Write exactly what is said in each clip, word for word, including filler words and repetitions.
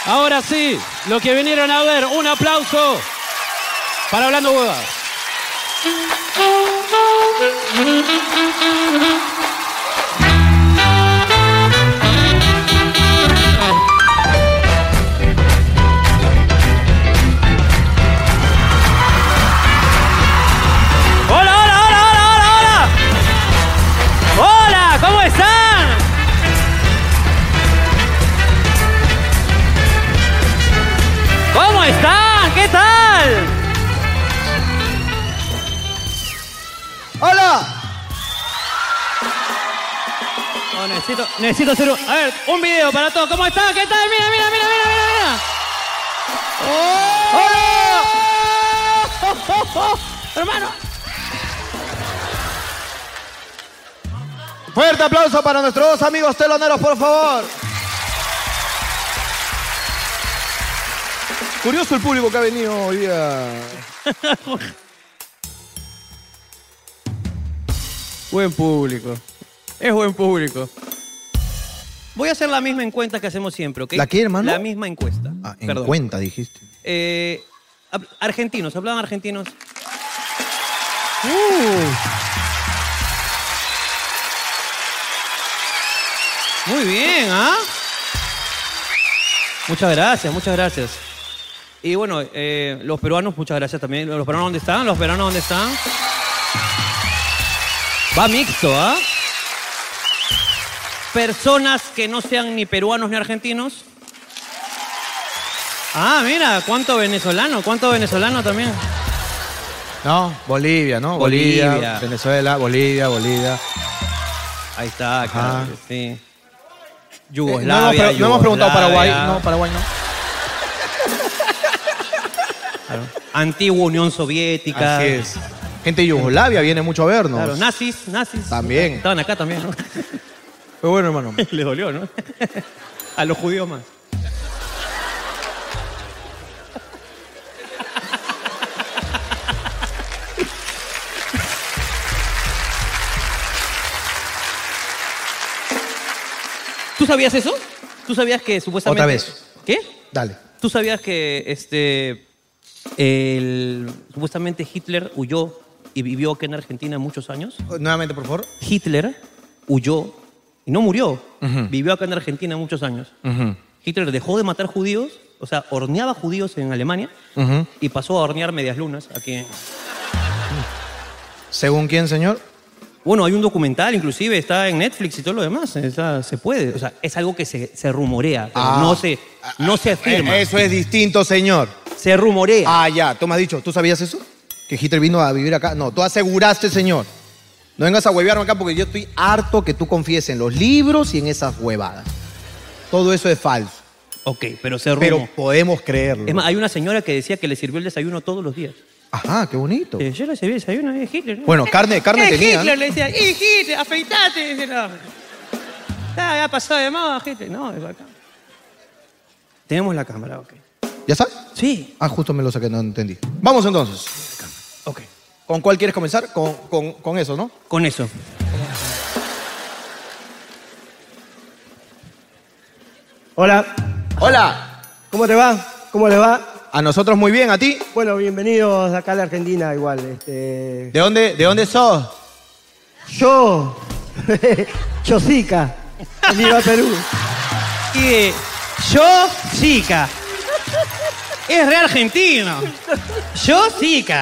Ahora sí, lo que vinieron a ver, un aplauso para Hablando Huevadas. ¡Hola, hola, hola, hola, hola, hola! ¡Hola! ¿Cómo están? ¿Cómo están? ¿Qué tal? ¡Hola! Oh, necesito, necesito hacer un... A ver, un video para todos. ¿Cómo están? ¿Qué tal? Mira, mira, mira, mira, mira, mira. ¡Hola! ¡Oh, oh, oh! ¡Hermano! Fuerte aplauso para nuestros dos amigos teloneros, por favor. Curioso el público que ha venido hoy día. Buen público. Es buen público. Voy a hacer la misma encuesta que hacemos siempre, ¿ok? ¿La qué, hermano? La misma encuesta. Ah, en Perdón. cuenta, dijiste. Eh, argentinos, ¿hablaban argentinos? Uh. Muy bien, ¿ah? Muchas gracias, muchas gracias. Y bueno, eh, los peruanos, muchas gracias también. ¿Los peruanos dónde están? ¿Los peruanos dónde están? Va mixto, ¿ah? Personas que no sean ni peruanos ni argentinos. Ah, mira, cuánto venezolano, cuánto venezolano también. No, Bolivia, ¿no? Bolivia. Bolivia, Venezuela, Bolivia, Bolivia. Ahí está, Ajá. claro, sí. Eh, Yugoslavia, no, hemos pre- no hemos preguntado Paraguay. Yugoslavia. No, Paraguay no. Claro. Antigua Unión Soviética. Así es. Gente de Yugoslavia viene mucho a vernos. Claro, nazis, nazis. También. Estaban acá también, ¿no? Pero bueno, hermano. Les dolió, ¿no? A los judíos más. ¿Tú sabías eso? ¿Tú sabías que supuestamente... Otra vez. ¿Qué? Dale. ¿Tú sabías que este, el, supuestamente Hitler huyó y vivió aquí en Argentina muchos años? Nuevamente, por favor. Hitler huyó y no murió. Ujú. Vivió acá en Argentina muchos años. Uh-huh. Hitler dejó de matar judíos, o sea, horneaba judíos en Alemania Uh-huh. y pasó a hornear medias lunas aquí. ¿Según quién, señor? Bueno, hay un documental, inclusive, está en Netflix y todo lo demás. Está- se puede. O sea, es algo que se, se rumorea, pero Ah. no, se, no se afirma. Eh, Eso es distinto, señor. Se rumorea. Ah, ya. Tú me has dicho, ¿tú sabías eso? ¿Que Hitler vino a vivir acá? No, tú aseguraste, señor. No vengas a huevearme acá porque yo estoy harto que tú confíes en los libros y en esas huevadas. Todo eso es falso. Ok, pero se rumor. Pero podemos creerlo. Es más, hay una señora que decía que le sirvió el desayuno todos los días. Ajá, qué bonito. Eh, yo le serví el desayuno a Hitler. ¿no? Bueno, carne, carne Eh, tenía. Hitler le decía, ¡y Hitler, afeitate! Dice, no. Ah, ya pasó de moda, Hitler. No, es acá. Tenemos la cámara, ok. ¿Ya sabes? Sí. Ah, justo me lo saqué, no entendí. Vamos entonces. Ok. ¿Con cuál quieres comenzar? Con, con, con eso, ¿no? Con eso. Hola, Hola. ¿cómo te va? ¿Cómo les va? A nosotros muy bien, ¿a ti? Bueno, bienvenidos acá a la Argentina igual. Este, ¿De dónde, de dónde sos? yo, Chosica, venido a Perú. Y de yo, chica. Es re argentino. Yo, chica.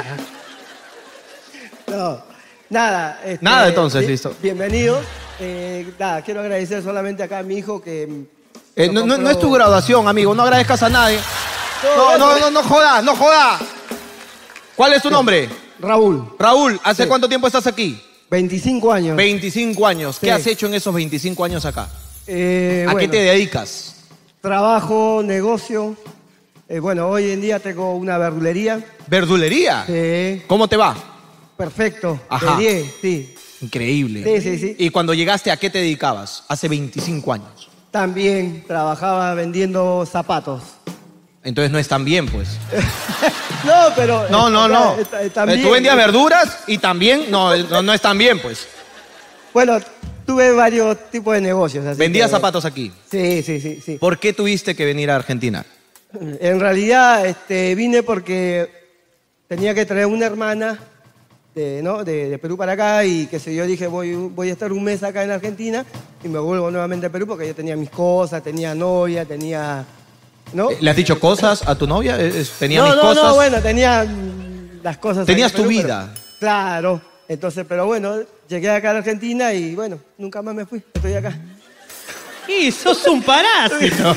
No, nada. este, Nada, entonces, bi- listo. Bienvenidos. Eh, nada, quiero agradecer solamente acá a mi hijo que... Eh, no, no- no es tu graduación, amigo. No agradezcas a nadie. No, no, no, no jodas, no jodas. ¿Cuál es tu nombre? Raúl, Raúl, ¿hace Sí. cuánto tiempo estás aquí? veinticinco años. veinticinco años. ¿Qué Sí. has hecho en esos veinticinco años acá? Eh, ¿A qué bueno, te dedicas? Trabajo, negocio. Eh, bueno, hoy en día tengo una verdulería. ¿Verdulería? Sí, ¿Cómo te va? perfecto. Ajá. De diez, sí. Increíble. Sí, sí, sí. ¿Y cuando llegaste a qué te dedicabas? Hace veinticinco años. También trabajaba vendiendo zapatos. Entonces no es tan bien, pues. No, pero... No, no, no. está- está- está Eh, Tú bien. vendías verduras y también no, no, no es tan bien, pues. Bueno, tuve varios tipos de negocios. así Vendías que- zapatos aquí. Sí, sí, sí, sí. ¿Por qué tuviste que venir a Argentina? En realidad este, vine porque tenía que traer una hermana de, ¿no? de, de Perú para acá y que sé yo, dije voy, voy a estar un mes acá en Argentina y me vuelvo nuevamente a Perú porque yo tenía mis cosas, tenía novia, tenía... ¿no? ¿Le has dicho cosas a tu novia? Eh, eh, Tenía no, mis no, cosas. no, bueno, tenía mm, las cosas... Tenías ahí en tu Perú, vida. pero- claro, entonces, pero bueno, llegué acá a la Argentina y bueno, nunca más me fui, estoy acá. Y sos un parásito.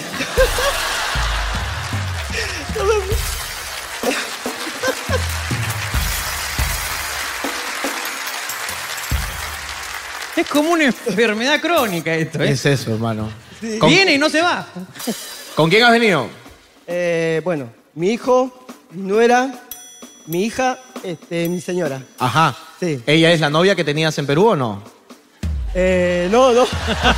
Es como una enfermedad crónica esto, ¿eh? Es eso, hermano. Sí. ¿Con, Viene y no se va. ¿Con quién has venido? Eh, bueno, mi hijo, mi nuera, mi hija, este, mi señora. Ajá. Sí. ¿Ella es la novia que tenías en Perú o no? Eh, no, no.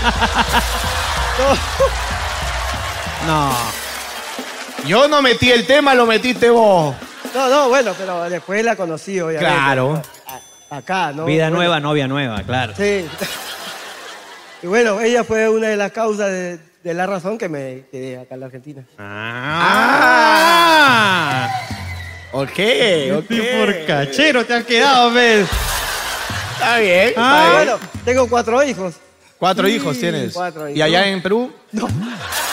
No. Yo no metí el tema, lo metiste vos. No, no, bueno, pero después la conocí, obviamente. Claro. A- Acá, ¿no? Vida Bueno, nueva, novia nueva, claro. Sí. Y bueno, ella fue una de las causas de, de la razón que me quedé acá en la Argentina. Ah. Ok, ok. Sí, por cachero te has quedado, ¿ves? Está bien. está Ah, bien. Bueno, tengo cuatro hijos. Cuatro hijos tienes. cuatro hijos. ¿Y allá en Perú? No, no.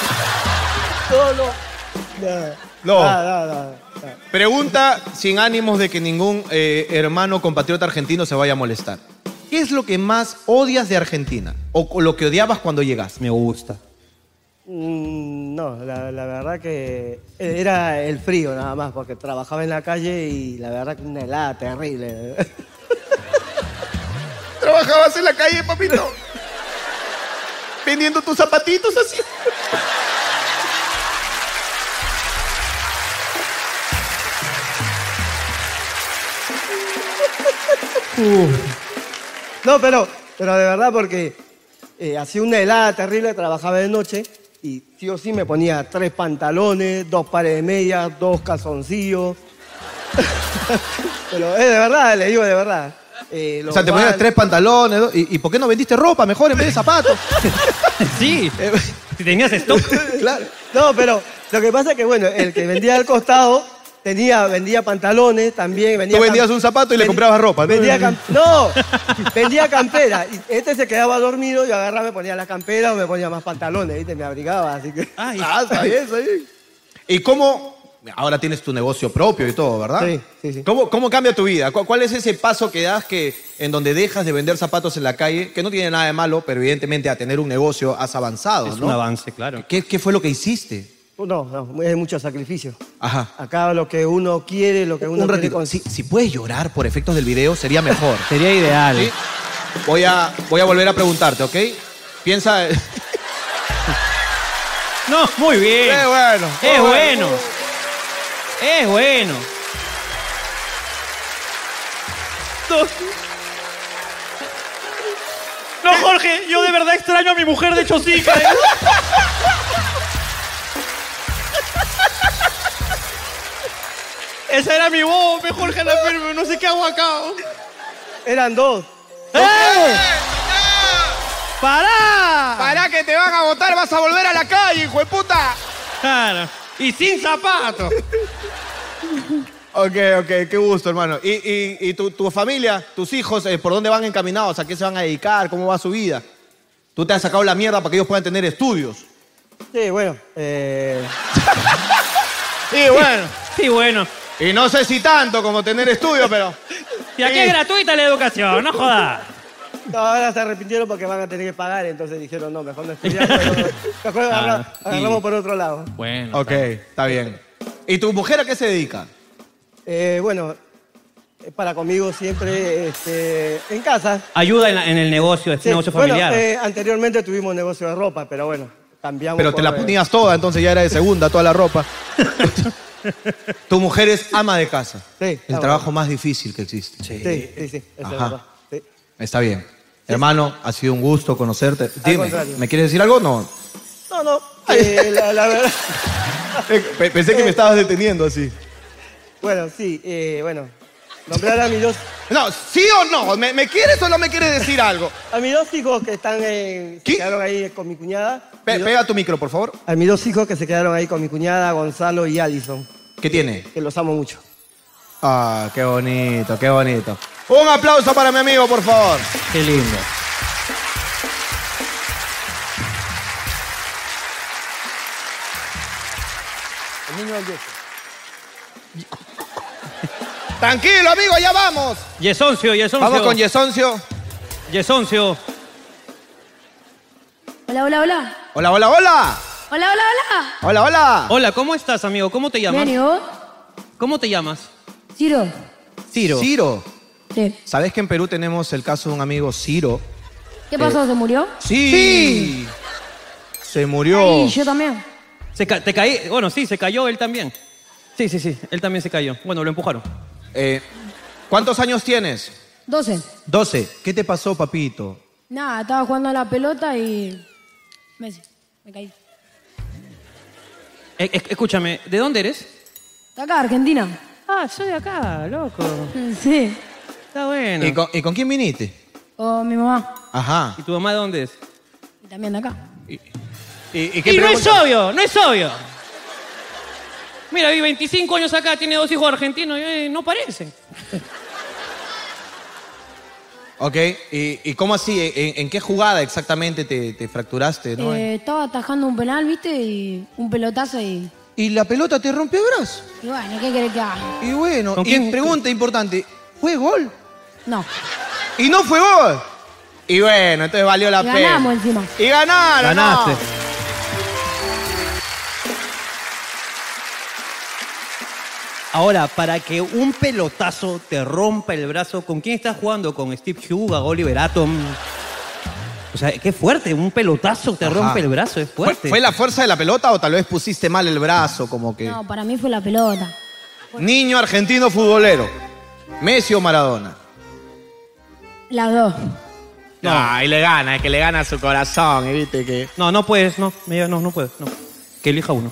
No. No, no, no, no. Pregunta sin ánimos de que ningún eh, hermano compatriota argentino se vaya a molestar. ¿Qué es lo que más odias de Argentina? ¿O o lo que odiabas cuando llegaste? Me gusta. Mm, No, la, la verdad que era el frío nada más, porque trabajaba en la calle y la verdad que una helada terrible. ¿Trabajabas en la calle, papito? ¿Vendiendo tus zapatitos así? No, pero, pero de verdad porque eh, hacía una helada terrible, trabajaba de noche y sí o sí me ponía tres pantalones, dos pares de medias, dos calzoncillos. Pero es de verdad, le digo de verdad. Eh, O los sea, te ponías bal- tres pantalones. ¿no? ¿Y, y por qué no vendiste ropa mejor en vez de zapatos? Sí. Si tenías stock. Claro. No, pero lo que pasa es que, bueno, el que vendía al costado tenía, vendía pantalones también. Vendía Tú vendías cam- un zapato y le vendi- comprabas ropa, ¿no? Vendía cam- no, vendía campera. Y este se quedaba dormido y agarraba, me ponía la campera o me ponía más pantalones, ¿viste? Me abrigaba, así que... Ay, Ah, está bien, está bien. ¿Y cómo? Ahora tienes tu negocio propio y todo, ¿verdad? Sí, sí, sí. ¿Cómo, cómo cambia tu vida? ¿Cu- ¿Cuál es ese paso que das que, en donde dejas de vender zapatos en la calle? Que no tiene nada de malo, pero evidentemente a tener un negocio has avanzado, es ¿no? un avance, claro. ¿Qué, qué fue lo que hiciste? No, no, es mucho sacrificio. Ajá. Acá lo que uno quiere, lo que uno Un quiere ratito. conseguir. Si, si puedes llorar por efectos del video, sería mejor. Sería ideal. ¿Sí? Voy a, voy a volver a preguntarte, ¿ok? Piensa... No, muy bien. ¡Qué bueno! Es bueno. Es bueno. No, Jorge, yo de verdad extraño a mi mujer de Chosica. ¿eh? Esa era mi voz, me Jorge, la firme, no sé qué hago acá. Eran dos. ¡Eh! ¡Pará! ¡Para que te van a votar! ¡Vas a volver a la calle, hijo de puta! Claro. Y sin zapatos. Ok, ok, qué gusto, hermano. ¿Y, y, y tu, tu familia, tus hijos, eh, por dónde van encaminados? ¿A qué se van a dedicar? ¿Cómo va su vida? Tú te has sacado la mierda para que ellos puedan tener estudios. Sí, bueno. Eh, Y bueno, Sí, bueno. y no sé si tanto como tener estudios, pero... Y aquí es gratuita la educación, no jodas. no, ahora se arrepintieron porque van a tener que pagar, entonces dijeron, no, mejor no estudiamos. mejor- mejor agarra- Ah, agarramos y- por otro lado. Bueno. Ok, está bien. ¿Y tu mujer a qué se dedica? Eh, bueno, es para conmigo siempre este, en casa. Ayuda en, la- en el negocio, este Sí, negocio bueno, familiar. eh, anteriormente tuvimos negocio de ropa, pero bueno, cambiamos. Pero te por, la eh, ponías toda, entonces ya era de segunda toda la ropa. Tu mujer es ama de casa. Sí, El está trabajo bueno. más difícil que existe. Sí, sí, sí, eso es Ajá. verdad. Sí. Está bien. Hermano, ha sido un gusto conocerte. Dime, contrario. ¿me quieres decir algo? No. No, no, eh, la, la verdad. Eh, pe- Pensé que me estabas deteniendo así. Bueno, sí, eh, bueno. Nombrar a mis dos, No, ¿sí o no? ¿Me, me quieres o no me quieres decir algo? a mis dos hijos que están en, se ¿Qué? quedaron ahí con mi cuñada. Pe- Mis dos- pega tu micro, por favor. A mis dos hijos que se quedaron ahí con mi cuñada, Gonzalo y Allison, ¿Qué tiene? que los amo mucho. Ah, qué bonito, qué bonito. Un aplauso para mi amigo, por favor. Qué lindo. El niño del yeso. Tranquilo, amigo, ya vamos. Yesoncio, Yesoncio. Vamos con Yesoncio. Yesoncio. Hola, hola, hola. Hola, hola, hola. Hola, hola, hola. Hola, hola. Hola, ¿cómo estás, amigo? ¿Cómo te llamas? Bien, ¿y vos? ¿Cómo te llamas? Ciro. Ciro. Ciro. Sí. ¿Sabes que en Perú tenemos el caso de un amigo Ciro? ¿Qué pasó? ¿Se murió? Sí. Se murió. Ay, yo también. Se ca- te caí. Bueno, sí, se cayó él también. Sí, sí, sí. Él también se cayó. Bueno, lo empujaron. Eh, ¿Cuántos años tienes? doce. doce. ¿Qué te pasó, papito? Nada, estaba jugando a la pelota y... Messi, me caí. Eh, eh, escúchame, ¿de dónde eres? De acá, Argentina. Ah, soy de acá, loco. Sí. Está bueno. ¿Y con, y con quién viniste? Con mi mamá. Ajá. ¿Y tu mamá de dónde es? Y también de acá. ¿Y, y- y qué Y no es pregunta? obvio, no es obvio. Mira, vive veinticinco años acá, tiene dos hijos argentinos y eh, no parecen. Ok, ¿y, y cómo así? ¿En, en qué jugada exactamente te, te fracturaste? ¿No? Eh, estaba atajando un penal, ¿viste? Y un pelotazo y... ¿Y la pelota te rompió el brazo? Y bueno, ¿qué querés que haga? Y bueno, ¿Con y quién? pregunta importante, ¿fue gol? No. Y no fue gol. Y bueno, entonces valió la Y pena. ganamos encima. Y ganaron. Ganaste. ¿no? Ahora, para que un pelotazo te rompa el brazo, ¿con quién estás jugando? ¿Con Steve Huga, Oliver Atom? O sea, qué fuerte, un pelotazo te Ajá. rompe el brazo, es ¿Fue, fuerte. fue la fuerza de la pelota o tal vez pusiste mal el brazo? Como que... No, para mí fue la pelota. Niño argentino futbolero. ¿Messi o Maradona? Las dos. No, y le gana, es que le gana su corazón, y viste que... No, no puedes, no, me- no, no puedes, no. Que elija uno.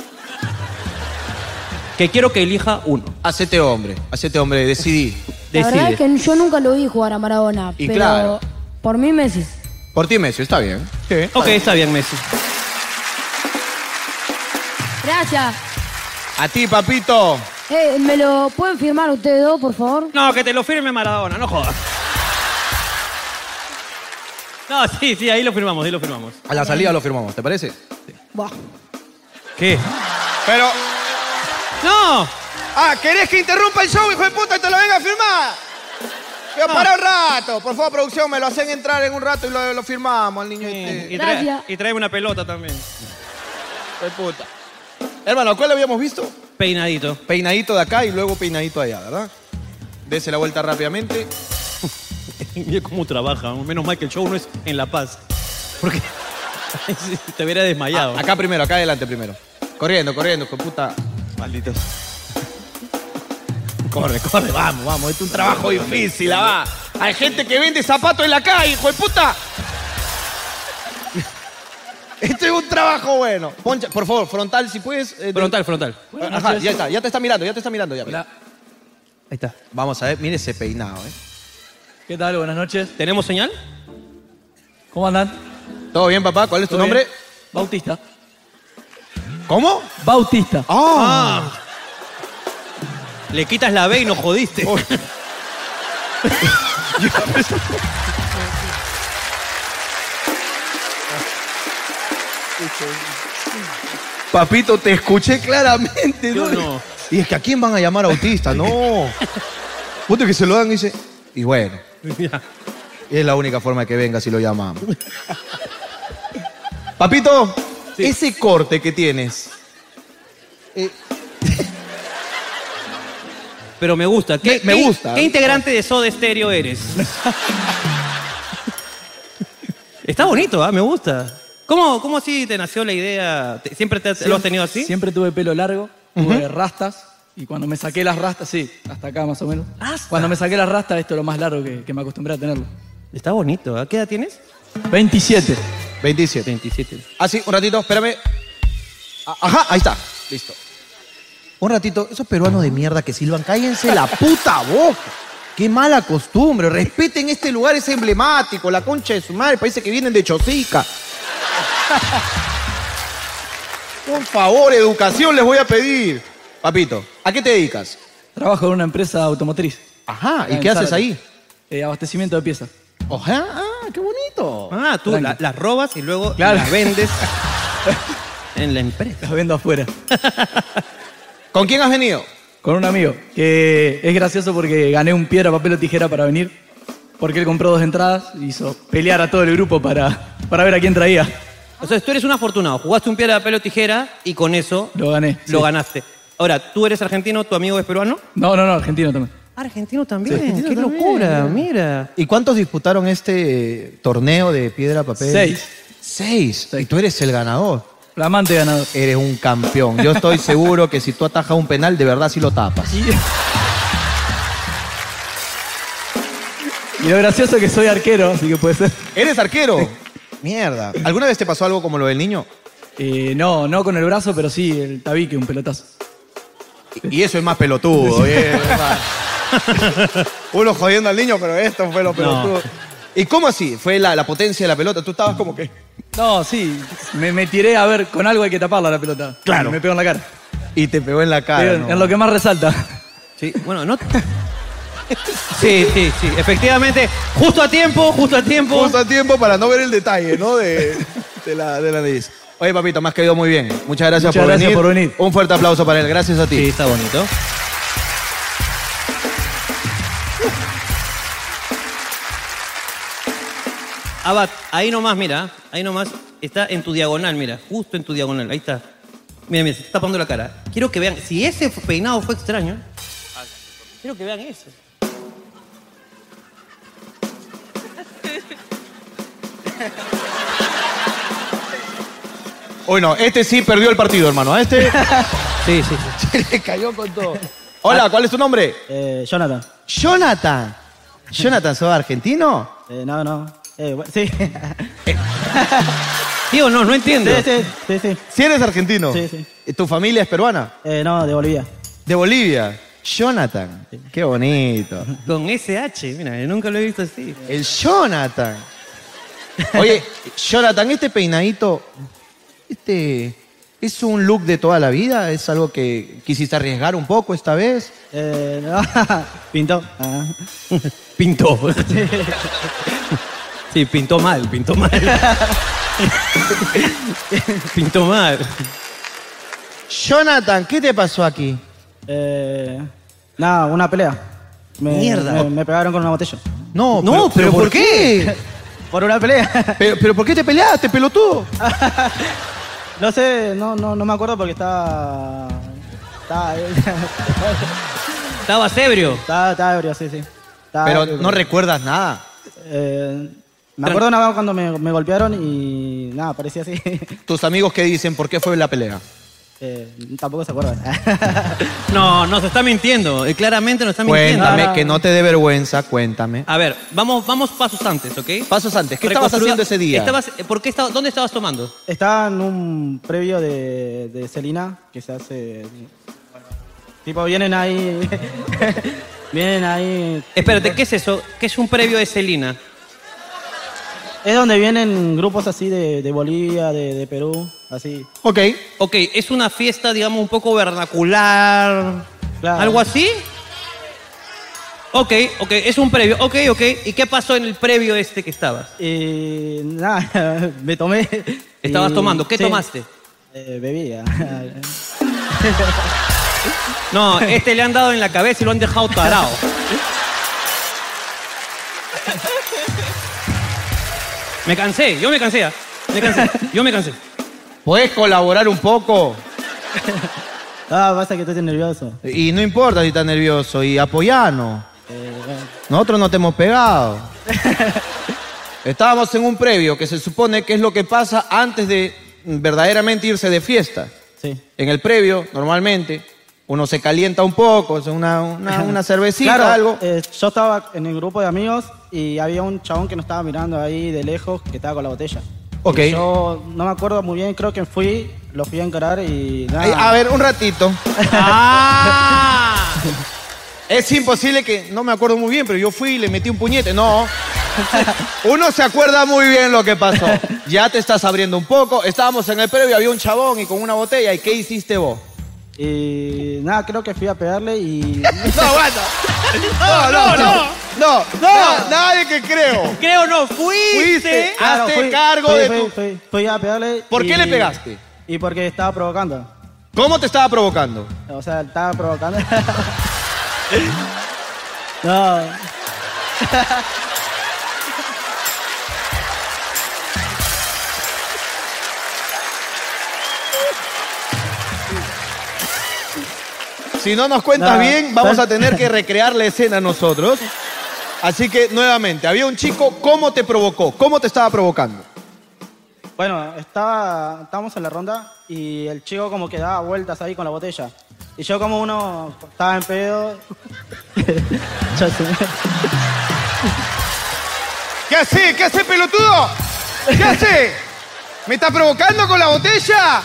Que quiero que elija uno. Hacete hombre, hacete hombre, decidí. La verdad Decide. es que yo nunca lo vi jugar a Maradona. Y pero claro. por mí Messi. Por ti, Messi, está bien. Sí. Ok, está bien, Messi. Gracias. A ti, papito. Eh, ¿Me lo pueden firmar ustedes dos, por favor? No, que te lo firme Maradona, no jodas. No, sí, sí, ahí lo firmamos, ahí lo firmamos. A la salida lo firmamos, ¿te parece? Buah. ¿Qué? Pero... ¡No! Ah, ¿querés que interrumpa el show, hijo de puta, y te lo venga a firmar? Pero No. para un rato. Por favor, producción, me lo hacen entrar en un rato y lo, lo firmamos al niño Sí, este. y, trae, Gracias. y trae una pelota también. Hijo de puta. Hermano, ¿cuál lo habíamos visto? Peinadito. Peinadito de acá y luego peinadito allá, ¿verdad? Dese la vuelta rápidamente. Mira cómo trabaja. Menos mal que el show no es en La Paz. Porque te hubiera desmayado. Ah, acá primero, acá adelante primero. Corriendo, corriendo, hijo de puta. Malditos. Corre, corre, vamos, vamos. Este es un trabajo difícil, va. Hay gente que vende zapatos en la calle, hijo de puta. Esto es un trabajo bueno. Poncha, por favor, frontal, si puedes. eh, de- Frontal, frontal. Ajá, ya está, ya te está mirando, ya te está mirando. Ya. Hola. Ahí está. Vamos a ver, mire ese peinado, ¿eh? ¿Qué tal? Buenas noches. ¿Tenemos señal? ¿Cómo andan? ¿Todo bien, papá? ¿Cuál es tu ¿Todo nombre? bien? Bautista. ¿Cómo? Bautista. Ah. Le quitas la B y nos jodiste. Papito, te escuché claramente, ¿no? Yo no. Y es que ¿a quién van a llamar autista? No. Puto que se lo dan y dice, y bueno, Ya. es la única forma de que venga si lo llamamos. Papito, ese corte que tienes, eh, Pero me gusta. ¿Qué, Me- me qué- gusta. ¿Qué integrante de Soda Stereo eres? Está bonito, ¿ah? Me gusta. ¿Cómo, ¿Cómo así te nació la idea? ¿Te- ¿Siempre te, lo has tenido así? Siempre tuve pelo largo, tuve rastas. Y cuando me saqué las rastas, sí, hasta acá más o menos. ¿Rastas? Cuando me saqué las rastas, esto es lo más largo que, que me acostumbré a tenerlo. Está bonito. ¿A qué edad tienes? veintisiete. veintisiete. veintisiete. Ah, sí, un ratito, espérame. Ah, Ajá, ahí está. Listo. Un ratito, esos peruanos de mierda que silban, cállense la puta boca. Qué mala costumbre. Respeten este lugar, es emblemático. La concha de su madre, parece que vienen de Chosica. Por favor, educación les voy a pedir. Papito, ¿a qué te dedicas? Trabajo en una empresa automotriz. Ajá, ¿y En qué haces Zárate. ahí? Eh, abastecimiento de piezas. Ajá, ah, qué bonito. Ah, tú Tranqui. la- las robas y luego Claro. las vendes en la empresa. Las vendo afuera. ¿Con quién has venido? Con un amigo, que es gracioso porque gané un piedra, papel o tijera para venir. Porque él compró dos entradas y hizo pelear a todo el grupo para, para ver a quién traía. O sea, tú eres un afortunado. Jugaste un piedra, papel o tijera y con eso Lo gané. lo sí. ganaste. Ahora, ¿tú eres argentino, tu amigo es peruano? No, no, no, argentino también. Argentino también. Argentino Qué también, locura, mira. mira. ¿Y cuántos disputaron este torneo de piedra, papel? Seis. Seis. Y tú eres el ganador. Flamante ganador. Eres un campeón. Yo estoy seguro que si tú atajas un penal, de verdad sí lo tapas. Y, y lo gracioso es que soy arquero, así que puede ser. ¿Eres arquero? Mierda. ¿Alguna vez te pasó algo como lo del niño? Eh, no, no con el brazo, pero sí el tabique, un pelotazo. Y eso es más pelotudo. bien, verdad. Uno jodiendo al niño, pero esto fue lo pelotudo. ¿Y cómo así? ¿Fue la, la potencia de la pelota? ¿Tú estabas como que...? No, sí, me, me tiré a ver, con algo hay que taparla la pelota. Claro. Y me pegó en la cara. Y te pegó en la cara. Pero ¿no? en lo que más resalta. Sí, bueno, no. Sí, sí, sí. Efectivamente, justo a tiempo, justo a tiempo. Justo a tiempo para no ver el detalle, ¿no? De, de la, de la nariz. Oye, papito, me has caído muy bien. Muchas gracias, Muchas por, gracias venir. por venir. Un fuerte aplauso para él. Gracias a ti. Sí, está bonito. Abad, ahí nomás, mira, ahí nomás, está en tu diagonal, mira, justo en tu diagonal, ahí está. Mira, mira, se está tapando la cara. Quiero que vean, si ese peinado fue extraño, quiero que vean eso. Uy, no, este sí perdió el partido, hermano. A este Sí, sí, sí. se le cayó con todo. Hola, ¿cuál es tu nombre? Eh, Jonathan. Jonathan. Jonathan, ¿sos argentino? Eh, no, no. Eh, bu- sí. ¿Sí o no? No entiendo. sí, sí, sí, sí. ¿Sí eres argentino? Sí, sí. ¿Tu familia es peruana? Eh, no, de Bolivia. De Bolivia. Jonathan. Qué bonito. Con S H, mira, yo nunca lo he visto así. El Jonathan. Oye, Jonathan, este peinadito, este, ¿es un look de toda la vida? ¿Es algo que quisiste arriesgar un poco esta vez? Eh, no, pintó. Ah. Pintó. Sí, pintó mal, pintó mal. Pintó mal. Jonathan, ¿qué te pasó aquí? Eh, nada, una pelea. Me, Mierda. Me, me pegaron con una botella. No, No, pero ¿por qué? Por una pelea. ¿Pero, pero por qué te peleaste, pelotudo? No sé, no, no, no me acuerdo porque estaba. Estaba. Estabas ebrio. Estaba, estaba ebrio, sí, sí. Estaba Pero ebrio, no recuerdas nada. Eh, me acuerdo una vez cuando me, me golpearon y nada, parecía así. ¿Tus amigos qué dicen? ¿Por qué fue la pelea? Eh, tampoco se acuerdan. No, nos está mintiendo. eh, Claramente nos está mintiendo. Cuéntame, no, no. que no te dé vergüenza, cuéntame. A ver, vamos, vamos pasos antes, ¿ok? Pasos antes, ¿qué estabas Reconstrua- haciendo ese día? Estabas, eh, ¿por qué estaba- ¿Dónde estabas tomando? Estaba en un previo de, de Celina que se hace. Tipo, vienen ahí. vienen ahí. Espérate, ¿qué es eso? ¿Qué es un previo de Celina? Es donde vienen grupos así de, de Bolivia, de, de Perú, así. Ok. Ok, es una fiesta, digamos, un poco vernacular. Claro. ¿Algo así? Ok, ok, es un previo. Ok, ok. ¿Y qué pasó en el previo este que estabas? Y nada, me tomé. ¿Estabas y- tomando? ¿Qué sí. tomaste? Eh, bebía. No, este le han dado en la cabeza y lo han dejado tarado. Me cansé, yo me cansé. ¿ah? Me cansé, yo me cansé. ¿Puedes colaborar un poco? Ah, pasa que estoy nervioso. Y no importa si estás nervioso, y apoyanos. Eh, bueno. Nosotros no te hemos pegado. Estábamos en un previo que se supone que es lo que pasa antes de verdaderamente irse de fiesta. Sí. En el previo, normalmente, uno se calienta un poco, o sea, una, una, una cervecita, Claro, algo. eh, yo estaba en el grupo de amigos y había un chabón que nos estaba mirando ahí de lejos que estaba con la botella. Ok. Y yo no me acuerdo muy bien, creo que fui lo fui a encarar y nada. Ay, a ver, un ratito. ¡Ah! Es imposible que, no me acuerdo muy bien, pero yo fui y le metí un puñete. No. Uno se acuerda muy bien lo que pasó. Ya te estás abriendo un poco. Estábamos en el previo, había un chabón y con una botella. ¿Y qué hiciste vos? Y nada, creo que fui a pegarle y... No, aguanta. No, no, no. No, no, nada de que creo. Creo no, fuiste. Fuiste, Claro, hazte fui- cargo fui- de fui- tu... fui- Fui a pegarle. ¿Por qué y- le pegaste? Y porque estaba provocando. ¿Cómo te estaba provocando? O sea, estaba provocando. No. Si no nos cuentas No. bien, vamos a tener que recrear la escena nosotros. Así que, nuevamente, había un chico, ¿cómo te provocó? ¿Cómo te estaba provocando? Bueno, estaba, estábamos en la ronda y el chico como que daba vueltas ahí con la botella. Y yo como uno estaba en pedo... Yo sé. ¿Qué hace? ¿Qué hace, pelotudo? ¿Qué hace? ¿Me está provocando con la botella?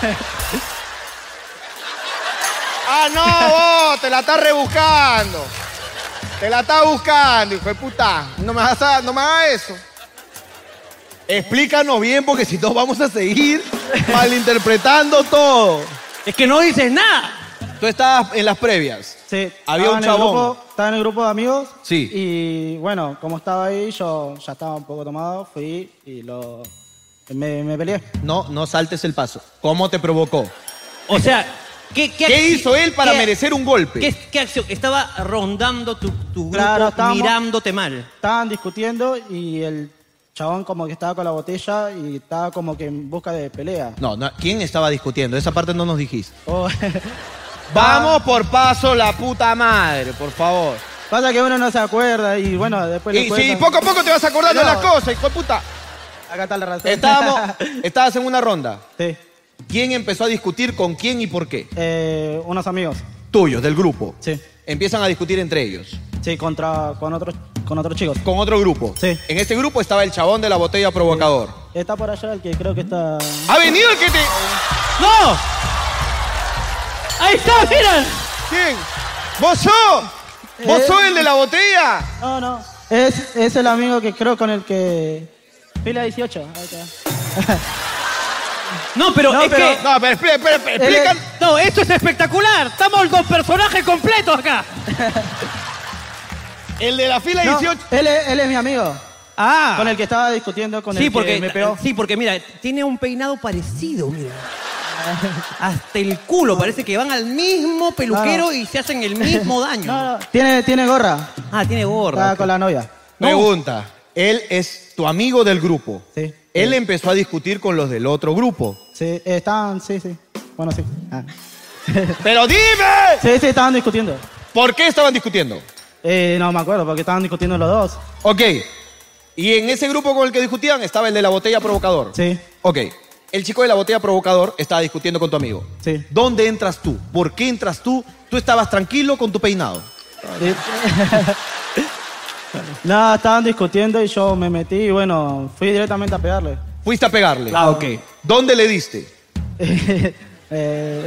Ah, no, vos, te la estás rebuscando. Te la estás buscando, hijo de puta. No me hagas, no me hagas eso. Explícanos bien, porque si no vamos a seguir malinterpretando todo. Es que no dices nada. Tú estabas en las previas. Sí, Había estaba un en el chabón. grupo- estaba en el grupo de amigos. Sí. Y bueno, como estaba ahí, yo ya estaba un poco tomado, fui y lo... Me, me peleé. No, no saltes el paso. ¿Cómo te provocó? O sea, ¿qué, qué, ¿Qué acci- hizo él para qué- merecer un golpe? ¿Qué, qué acción? Estaba rondando tu, tu grupo, Claro, estábamos- mirándote mal. Estaban discutiendo y el chabón como que estaba con la botella y estaba como que en busca de pelea. No, no, ¿quién estaba discutiendo? Esa parte no nos dijiste. Oh. Vamos por paso, la puta madre, por favor. Pasa que uno no se acuerda y bueno, después le Y sí, cuento. poco a poco te vas acordando de No. las cosas, hijo de puta. Acá está la razón. Estábamos, estabas en una ronda. Sí. ¿Quién empezó a discutir con quién y por qué? Eh, unos amigos. Tuyos, del grupo. Sí. Empiezan a discutir entre ellos. Sí, contra, con otros con otros chicos. Con otro grupo. Sí. En este grupo estaba el chabón de la botella provocador. Está por allá el que creo que está... ¡Ha venido el que te...! ¡No! ¡Ahí está, mira! ¿Quién? ¿Vos sos? ¿Vos Eh. sos el de la botella? No, no. Es, es el amigo que creo con el que... Fila dieciocho. Ahí está. No, pero No, es pero- que... No, pero explica, espera, espera, explica. No, esto es espectacular. Estamos con personajes completos acá. El de la fila No, dieciocho. él, es, él es mi amigo. Ah. Con el que estaba discutiendo, con sí, el porque, que me pegó. sí, porque mira, tiene un peinado parecido, mira. Hasta el culo, parece que van al mismo peluquero No, no. y se hacen el mismo daño. No, no, tiene, tiene gorra. Ah, tiene gorra. Estaba ok. con la novia. Pregunta. Él es tu amigo del grupo. Sí. Él empezó a discutir con los del otro grupo. Sí, eh, estaban, sí, sí. Bueno, sí. Ah. ¡Pero dime! Sí, sí, estaban discutiendo. ¿Por qué estaban discutiendo? Eh, no me acuerdo, porque estaban discutiendo los dos. Ok. Y en ese grupo con el que discutían estaba el de la botella provocador. Sí, Ok. El chico de la botella provocador estaba discutiendo con tu amigo. sí. ¿Dónde entras tú? ¿Por qué entras tú? Tú estabas tranquilo con tu peinado. Sí. No, estaban discutiendo y yo me metí y bueno, fui directamente a pegarle. Fuiste a pegarle. Ah, ok. ¿Dónde le diste? Eh,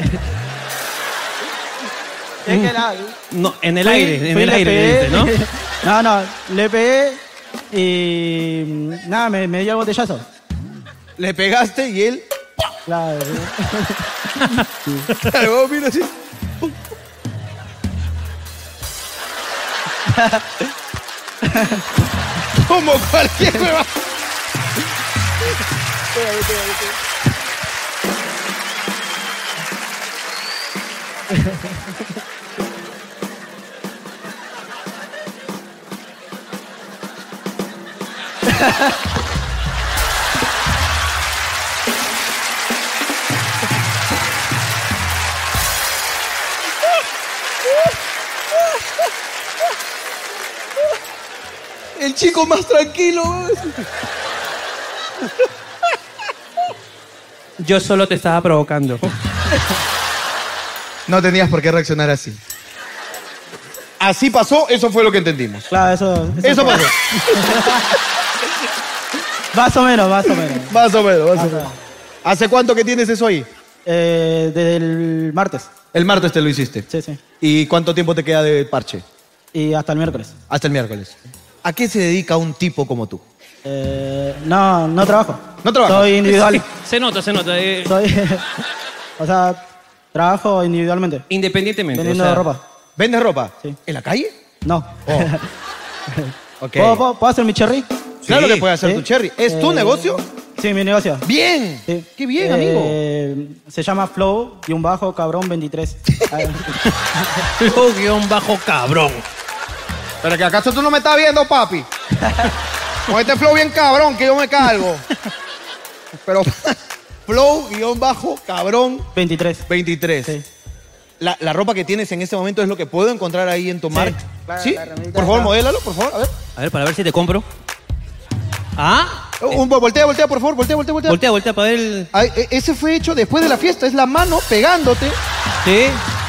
es que la- No, en el fui- aire, en fui y el le aire, le pegué. dice, ¿no? No, no, le pegué y mm, nada, me, me dio el botellazo. Le pegaste y él... Claro. Claro, mira así. Como cualquier hueva. El chico más tranquilo. Yo solo te estaba provocando. No tenías por qué reaccionar así. Así pasó, eso fue lo que entendimos. Claro, eso. Eso fue. pasó. Más o menos, más o menos. Más o menos, más o menos. ¿Hace cuánto que tienes eso ahí? Eh, desde el martes. El martes te lo hiciste. Sí, sí. ¿Y cuánto tiempo te queda de parche? Y hasta el miércoles. Hasta el miércoles. ¿A qué se dedica un tipo como tú? Eh, no, no trabajo. ¿No trabajas? Soy individual. Se nota, se nota. eh, Soy, o sea, trabajo individualmente. Independientemente. Vendiendo o sea, ropa. ¿Vendes ropa? Sí. ¿En la calle? No. Oh. Ok. ¿Puedo, puedo- puedo hacer mi cherry? Claro Sí. que puedes hacer Sí. tu cherry. ¿Es tu Eh, negocio? Sí, mi negocio. Bien. Sí. Qué bien, amigo. Eh, Se llama Flow y un bajo cabrón veintitrés. Flow guión bajo cabrón. Pero que acaso tú no me estás viendo, papi. Con este flow bien cabrón que yo me cargo. Pero flow guión bajo cabrón veintitrés. veintitrés. Sí. La, la ropa que tienes en este momento es lo que puedo encontrar ahí en tu marca. Claro, ¿Sí? la remerita Por favor, acá. modélalo, por favor. A ver. A ver, para ver si te compro. Ah, Un, voltea, voltea, por favor, voltea, voltea, voltea. voltea, voltea para ver el... Ay, e- ese fue hecho después de la fiesta. Es la mano pegándote. Sí.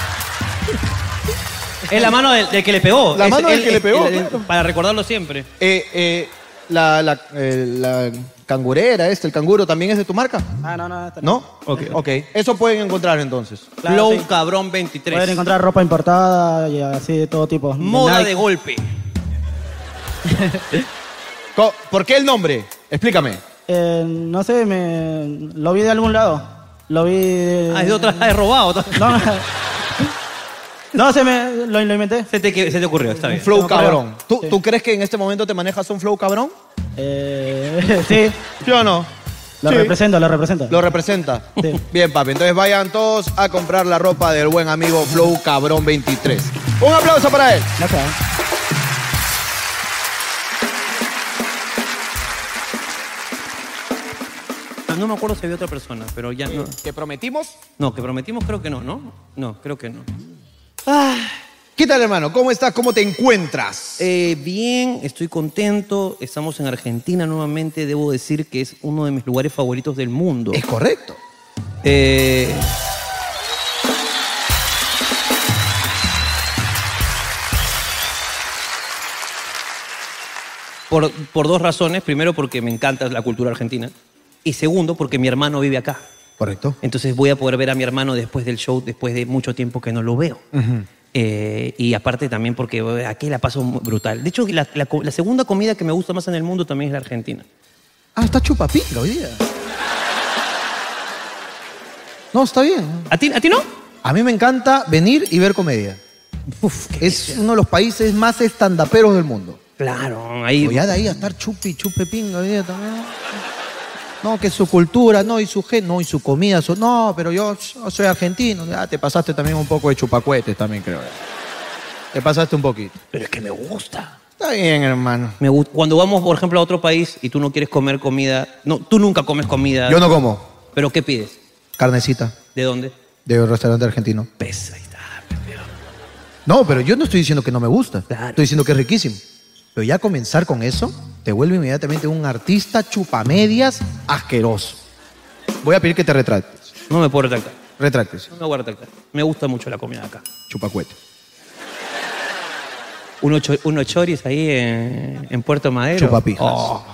Es la mano del, del que le pegó. La Es mano del el- que le pegó, el- el- claro. Para recordarlo siempre. Eh, eh, la, la, eh, la cangurera, este, el canguro, ¿también es de tu marca? Ah, no, no, esta ¿No? Ok, ok. Eso pueden encontrar entonces. Claro, Flow sí. cabrón veintitrés. Pueden encontrar ropa importada y así de todo tipo. Moda Nike. de golpe. Co- ¿Por qué el nombre? Explícame. Eh, no sé, me lo vi de algún lado. Lo vi de... Ah, es de otra, es robado. No, no. No, se me lo, lo inventé. Se te, se te ocurrió, está bien. Flow No creo. cabrón. ¿Tú, Sí. ¿Tú crees que en este momento te manejas un flow cabrón? Eh, sí, ¿Sí o no? lo Sí. represento, lo represento. Lo representa. Sí. Bien, papi. Entonces vayan todos a comprar la ropa del buen amigo Flow Cabrón veintitrés. Un aplauso para él. Gracias. No me acuerdo si había otra persona, pero ya no. ¿Que prometimos? No, que prometimos creo que no, ¿no? No, creo que no. ¿Qué tal, hermano? ¿Cómo estás? ¿Cómo te encuentras? Eh, bien, estoy contento. Estamos en Argentina nuevamente. Debo decir que es uno de mis lugares favoritos del mundo. Es correcto. Eh, por, por dos razones. Primero, porque me encanta la cultura argentina. Y segundo, porque mi hermano vive acá. Correcto. Entonces voy a poder ver a mi hermano después del show, después de mucho tiempo que no lo veo. Eh, y aparte también porque eh, aquí la paso muy brutal. De hecho, la, la co- la segunda comida que me gusta más en el mundo también es la argentina. Ah, está chupapinga hoy día. No, está bien. ¿A ti, a ti no? A mí me encanta venir y ver comedia. Uf, qué Es uno de los países más estandaperos del mundo. claro. Ahí, Pero ya de ahí a estar chupi, chupe pinga hoy día también. No, que su cultura, no, y su gente, no, y su comida, su... no, pero yo, yo soy argentino. Ya te pasaste también un poco de chupacuetes también, creo. Te pasaste un poquito. pero es que me gusta. Está bien, hermano. Me gusta. Cuando vamos, por ejemplo, a otro país y tú no quieres comer comida, no, tú nunca comes comida. Yo no como ¿Pero qué pides? carnecita ¿De dónde? de un restaurante argentino. Pesa y tal. No, pero yo no estoy diciendo que no me gusta. Claro. Estoy diciendo que es riquísimo. Pero ya comenzar con eso te vuelve inmediatamente un artista chupamedias asqueroso. Voy a pedir que te retractes. No me puedo retractar. Retractes. No me voy a retractar. Me gusta mucho la comida acá. Chupacuete. Unos cho- unos choris ahí en, en Puerto Madero. Chupapijas. Oh.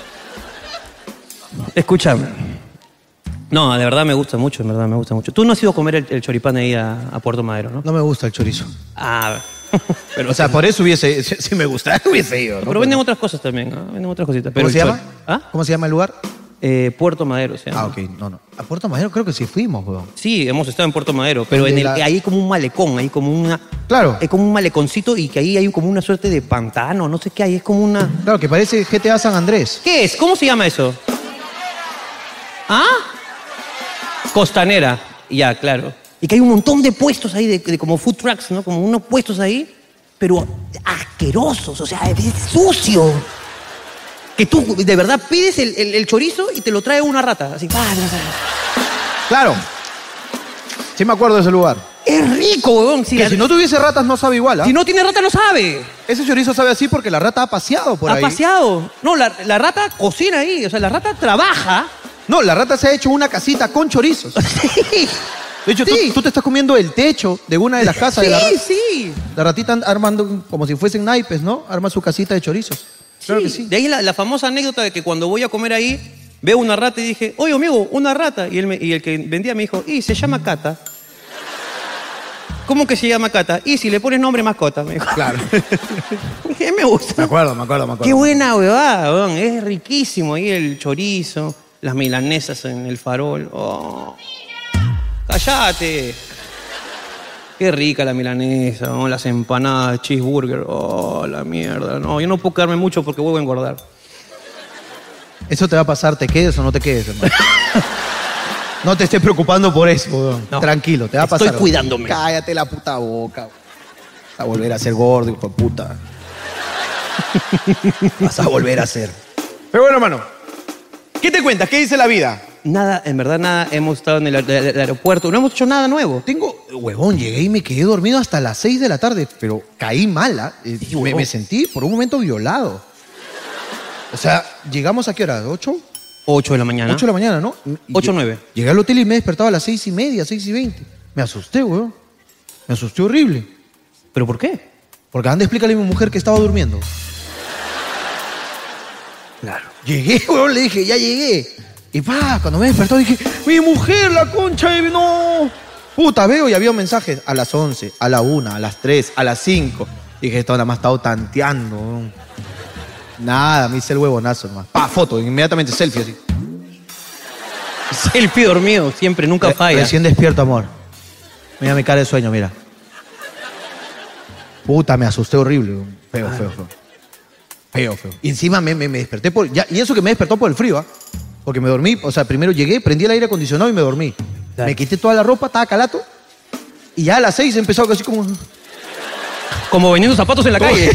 Escúchame. No, de verdad me gusta mucho, en verdad me gusta mucho. Tú no has ido a comer el, el choripán ahí a, a Puerto Madero, ¿no? No me gusta el chorizo. Ah, pero, O sea, por eso hubiese, si, si me gustara, hubiese ido. ¿no? pero venden otras cosas también, ¿no? Venden otras cositas. Pero ¿Cómo se el llama? chor- ¿Ah? ¿Cómo se llama el lugar? Eh, Puerto Madero, ¿sí? Ah, ok, no, no. A Puerto Madero creo que sí fuimos, weón. Sí, hemos estado en Puerto Madero, pero El en de el, la- ahí hay como un malecón, hay como una... Claro. Es como un maleconcito y que ahí hay como una suerte de pantano, no sé qué hay, es como una... Claro, que parece G T A San Andrés. ¿Qué es? ¿Cómo se llama eso? ¿Ah? Costanera. Ya, claro. Y que hay un montón de puestos ahí, de, de como food trucks, ¿no? Como unos puestos ahí, pero asquerosos, o sea, es sucio. Que tú de verdad pides el, el- el chorizo y te lo trae una rata, así. pa, pa, pa. Claro. Sí me acuerdo de ese lugar. Es rico, weón. Si, Que la- si no tuviese ratas no sabe igual, ¿ah? si no tiene rata, no sabe. Ese chorizo sabe así porque la rata ha paseado por ha ahí. paseado. No, la, la rata cocina ahí, o sea, la rata trabaja. No, la rata se ha hecho una casita con chorizos. Sí. De hecho, tú, Sí. tú te estás comiendo el techo de una de las casas de la Sí, rata. sí. La ratita anda armando como si fuesen naipes, ¿no? Arma su casita de chorizos. Claro que sí. De ahí la, la famosa anécdota de que cuando voy a comer ahí, Veo una rata y dije, oye, amigo, una rata. Y, él me- y el que vendía me dijo, y se llama Cata. ¿Cómo que se llama Cata? Y si le pones nombre mascota, me dijo. Claro. ¿Qué me gusta? Me acuerdo, me acuerdo, me acuerdo. Qué buena huevada, weón. Es riquísimo ahí el chorizo, las milanesas en el farol. Oh. ¡Cállate! Qué rica la milanesa, ¿no? Las empanadas, cheeseburger. Oh, la mierda. No, yo no puedo quedarme mucho porque vuelvo a engordar. Eso te va a pasar, te quedes o no te quedes, hermano. No te estés preocupando por eso, weón. No. Tranquilo, te va a Estoy pasar. weón. cuidándome. Cállate la puta boca. weón. Vas a volver a ser gordo, hijo de puta. Vas a volver a ser. Pero bueno, hermano. ¿Qué te cuentas? ¿Qué dice la vida? Nada, en verdad nada. Hemos estado en el, aer- el aeropuerto. No hemos hecho nada nuevo. Tengo, huevón, llegué y me quedé dormido hasta las seis de la tarde, pero caí mala. Eh, me, huevón. me sentí por un momento violado. O sea, ¿llegamos a qué hora? ¿Ocho? Ocho de la mañana. Ocho de la mañana, ¿no? Y Ocho, yo- nueve. Llegué al hotel y me despertaba a las seis y media, seis y veinte. Me asusté, weón. Me asusté horrible. ¿Pero por qué? Porque anda, explícale a mi mujer que estaba durmiendo. Claro. Llegué, weón, le dije, ya llegué. Y pa, cuando me despertó dije, mi mujer, la concha de... No. Puta, veo y había mensajes a las once, a la una, a las tres, a las cinco. Dije, esto nada más estado tanteando, weón. Nada, me hice el huevonazo, hermano. Pa, foto, inmediatamente selfie así. Selfie dormido, siempre, nunca Re- falla. Recién despierto, amor. Mira mi cara de sueño, mira. Puta, me asusté horrible. weón. Feo, feo, feo. Feo, feo. Y encima me, me, me desperté por... ya- y eso que me despertó por el frío, ¿ah? Porque me dormí, o sea, primero llegué, prendí el aire acondicionado y me dormí. Claro. Me quité toda la ropa, estaba calato. Y ya a las seis empezó así como... Como vendiendo zapatos en la calle.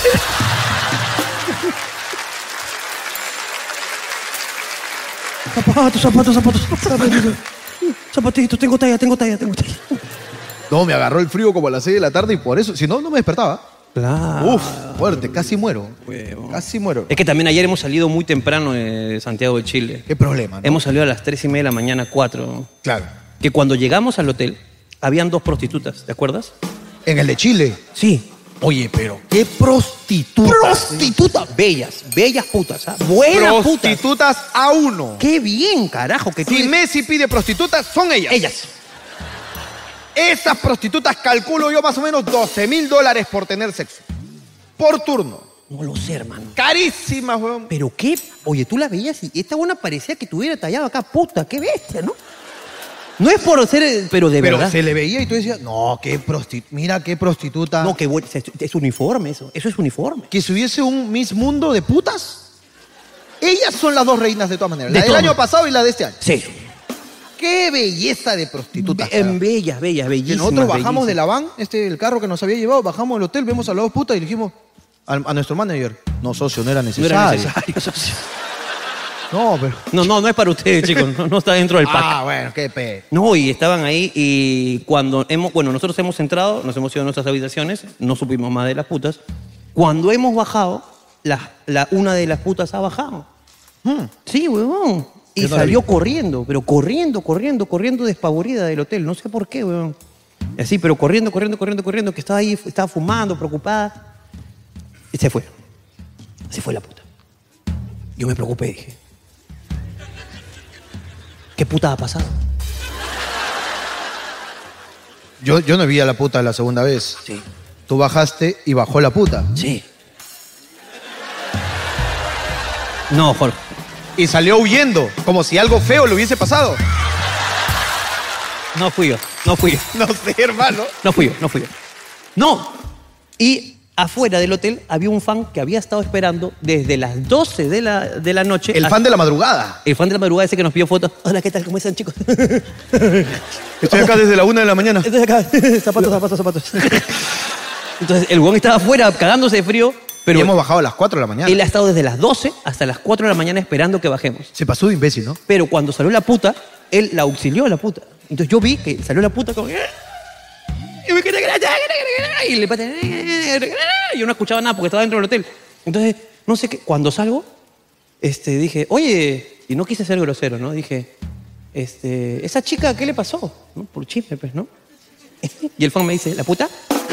Zapatos, zapatos, zapatos, zapatos. Zapatitos, tengo talla, tengo talla, tengo talla. No, me agarró el frío como a las seis de la tarde y por eso, si no, no me despertaba. Claro. Uf, fuerte, casi muero. Casi muero. Es que también ayer hemos salido muy temprano de Santiago de Chile. ¿Qué problema? ¿no? Hemos salido a las tres y media de la mañana, cuatro. Claro. Que cuando llegamos al hotel, habían dos prostitutas, ¿te acuerdas? En el de Chile. Sí. Oye, pero qué prostitutas. Prostitutas. Bellas, bellas putas, ¿ah? Buenas putas. Prostitutas a uno. Qué bien, carajo, que tú... Si Messi pide prostitutas, son ellas. Ellas. Esas prostitutas calculo yo más o menos doce mil dólares por tener sexo. Por turno. No lo sé, hermano. Carísimas, weón. Pero qué... Oye, tú la veías y esta buena parecía que tuviera tallado acá, puta, qué bestia, ¿no? No es por ser... Pero de Pero verdad. se le veía y tú decías, no, qué prostituta. Mira qué prostituta. No, qué bueno. Es, es uniforme eso. Eso es uniforme. Que si hubiese un Miss Mundo de putas, ellas son las dos reinas de todas maneras. De La del todas año maneras. pasado y la de este año. Sí. Qué belleza de prostitutas. Be- en bellas, bellas, Que bellísimas. nosotros bajamos bellísimas. de la van, este, el carro que nos había llevado, bajamos del hotel, vemos a las dos putas y le dijimos al- a, nuestro manager, no, socio, no era No necesario. era necesario. socio. No, pero... No, no, no es para ustedes, chicos. No, no está dentro del pack. Ah, bueno, qué pe... No, y estaban ahí y cuando hemos, bueno, nosotros hemos entrado, nos hemos ido a nuestras habitaciones, no supimos más de las putas. Cuando hemos bajado, la, la- una de las putas ha bajado. Hmm. Sí, huevón. Y Yo no la salió vi. corriendo, pero corriendo, corriendo, corriendo despavorida del hotel. No sé por qué, huevón. Y así, pero corriendo, corriendo, corriendo, corriendo, que estaba ahí, estaba fumando, preocupada. Y se fue. Se fue la puta. Yo me preocupé, dije. ¿Qué puta ha pasado? Yo, yo no vi a la puta la segunda vez. Sí. Tú bajaste y bajó la puta. Sí. No, Jorge. Y salió huyendo, como si algo feo le hubiese pasado. No fui yo, no fui yo, No sé, hermano. no fui yo, no fui yo. No. Y afuera del hotel había un fan que había estado esperando desde las doce de la, de la noche. El hasta- fan de la madrugada. El fan de la madrugada ese que nos pidió fotos. Hola, ¿qué tal? ¿Cómo están, chicos? Estoy acá desde la una de la mañana. Estoy acá. Zapatos, zapatos, zapatos. Entonces, el huevón estaba afuera cagándose de frío, pero y hemos bajado a las cuatro de la mañana. él ha estado desde las doce hasta las cuatro de la mañana esperando que bajemos. Se pasó de imbécil, ¿no? Pero cuando salió la puta, él la auxilió a la puta. Entonces yo vi que salió la puta como... Y me quedé... Y le pate... Y yo no escuchaba nada porque estaba dentro del hotel. Entonces, no sé qué... Cuando salgo, este, dije, oye... Y no quise ser grosero, ¿no? Dije, este... ¿Esa chica qué le pasó? ¿No? Por chisme, pues, ¿no? Y el fan me dice, ¿la puta?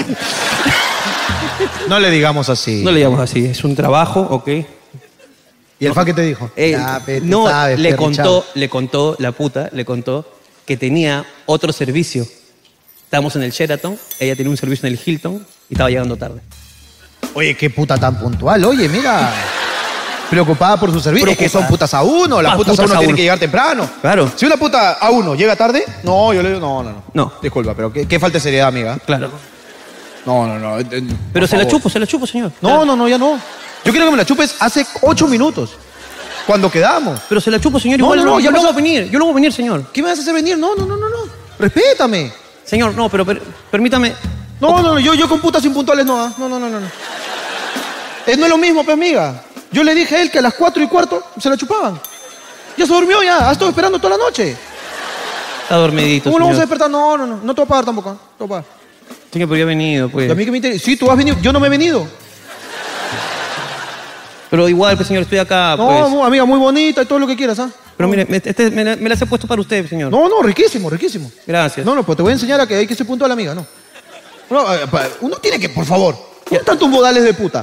No le digamos así. No le digamos así, es un trabajo, ¿ok? ¿Y el fa qué te dijo? Eh, Ya, pe, tú no, sabes, le pe, contó, Richard. le contó, la puta, le contó que tenía otro servicio. Estábamos en el Sheraton, ella tenía un servicio en el Hilton y estaba llegando tarde. Oye, qué puta tan puntual. Oye, mira. Preocupada por su servicio. Es que son putas a uno. Las Ah, putas, putas a uno a tienen uno. que llegar temprano. Claro. Si una puta a uno llega tarde, no, yo le digo, no, no, no. No. Disculpa, pero qué, qué falta de seriedad, amiga. Claro. No, no, no. eh, eh, Pero por se la favor. chupo, se la chupo, señor. No, no, no, ya no. Yo quiero que me la chupes hace ocho minutos. Cuando quedamos. Pero se la chupo, señor. No, Igual no, no, no, yo ya lo pasó. hago venir, yo lo hago venir, señor. ¿Qué me vas a hacer venir? No, no, no, no, no. Respétame. Señor, no, pero per- permítame. No, no, no, yo, yo con putas impuntuales no, ah. no, no, no, no, no. Es no es lo mismo, pues, amiga. Yo le dije a él que a las cuatro y cuarto se la chupaban. Ya se durmió ya, ha estado esperando toda la noche. Está dormidito, ¿Cómo lo vamos a señor. despertar? No, no, no, no te voy a pagar tampoco, ¿ah? No te voy a pagar. Señor, pero ya ha venido, pues. ¿Y a mí qué me interesa? Sí, tú has venido, yo no me he venido. Pero igual, pues, señor, estoy acá, No, pues. mu- amiga, muy bonita y todo lo que quieras, ¿ah? Pero mire, me- este me, la- me las he puesto para usted, señor. No, no, riquísimo, riquísimo. Gracias. No, no, pues te voy a enseñar a que hay que ser puntual, amiga, no. No, eh, pa- uno tiene que, por favor, ¿qué tantos modales de puta?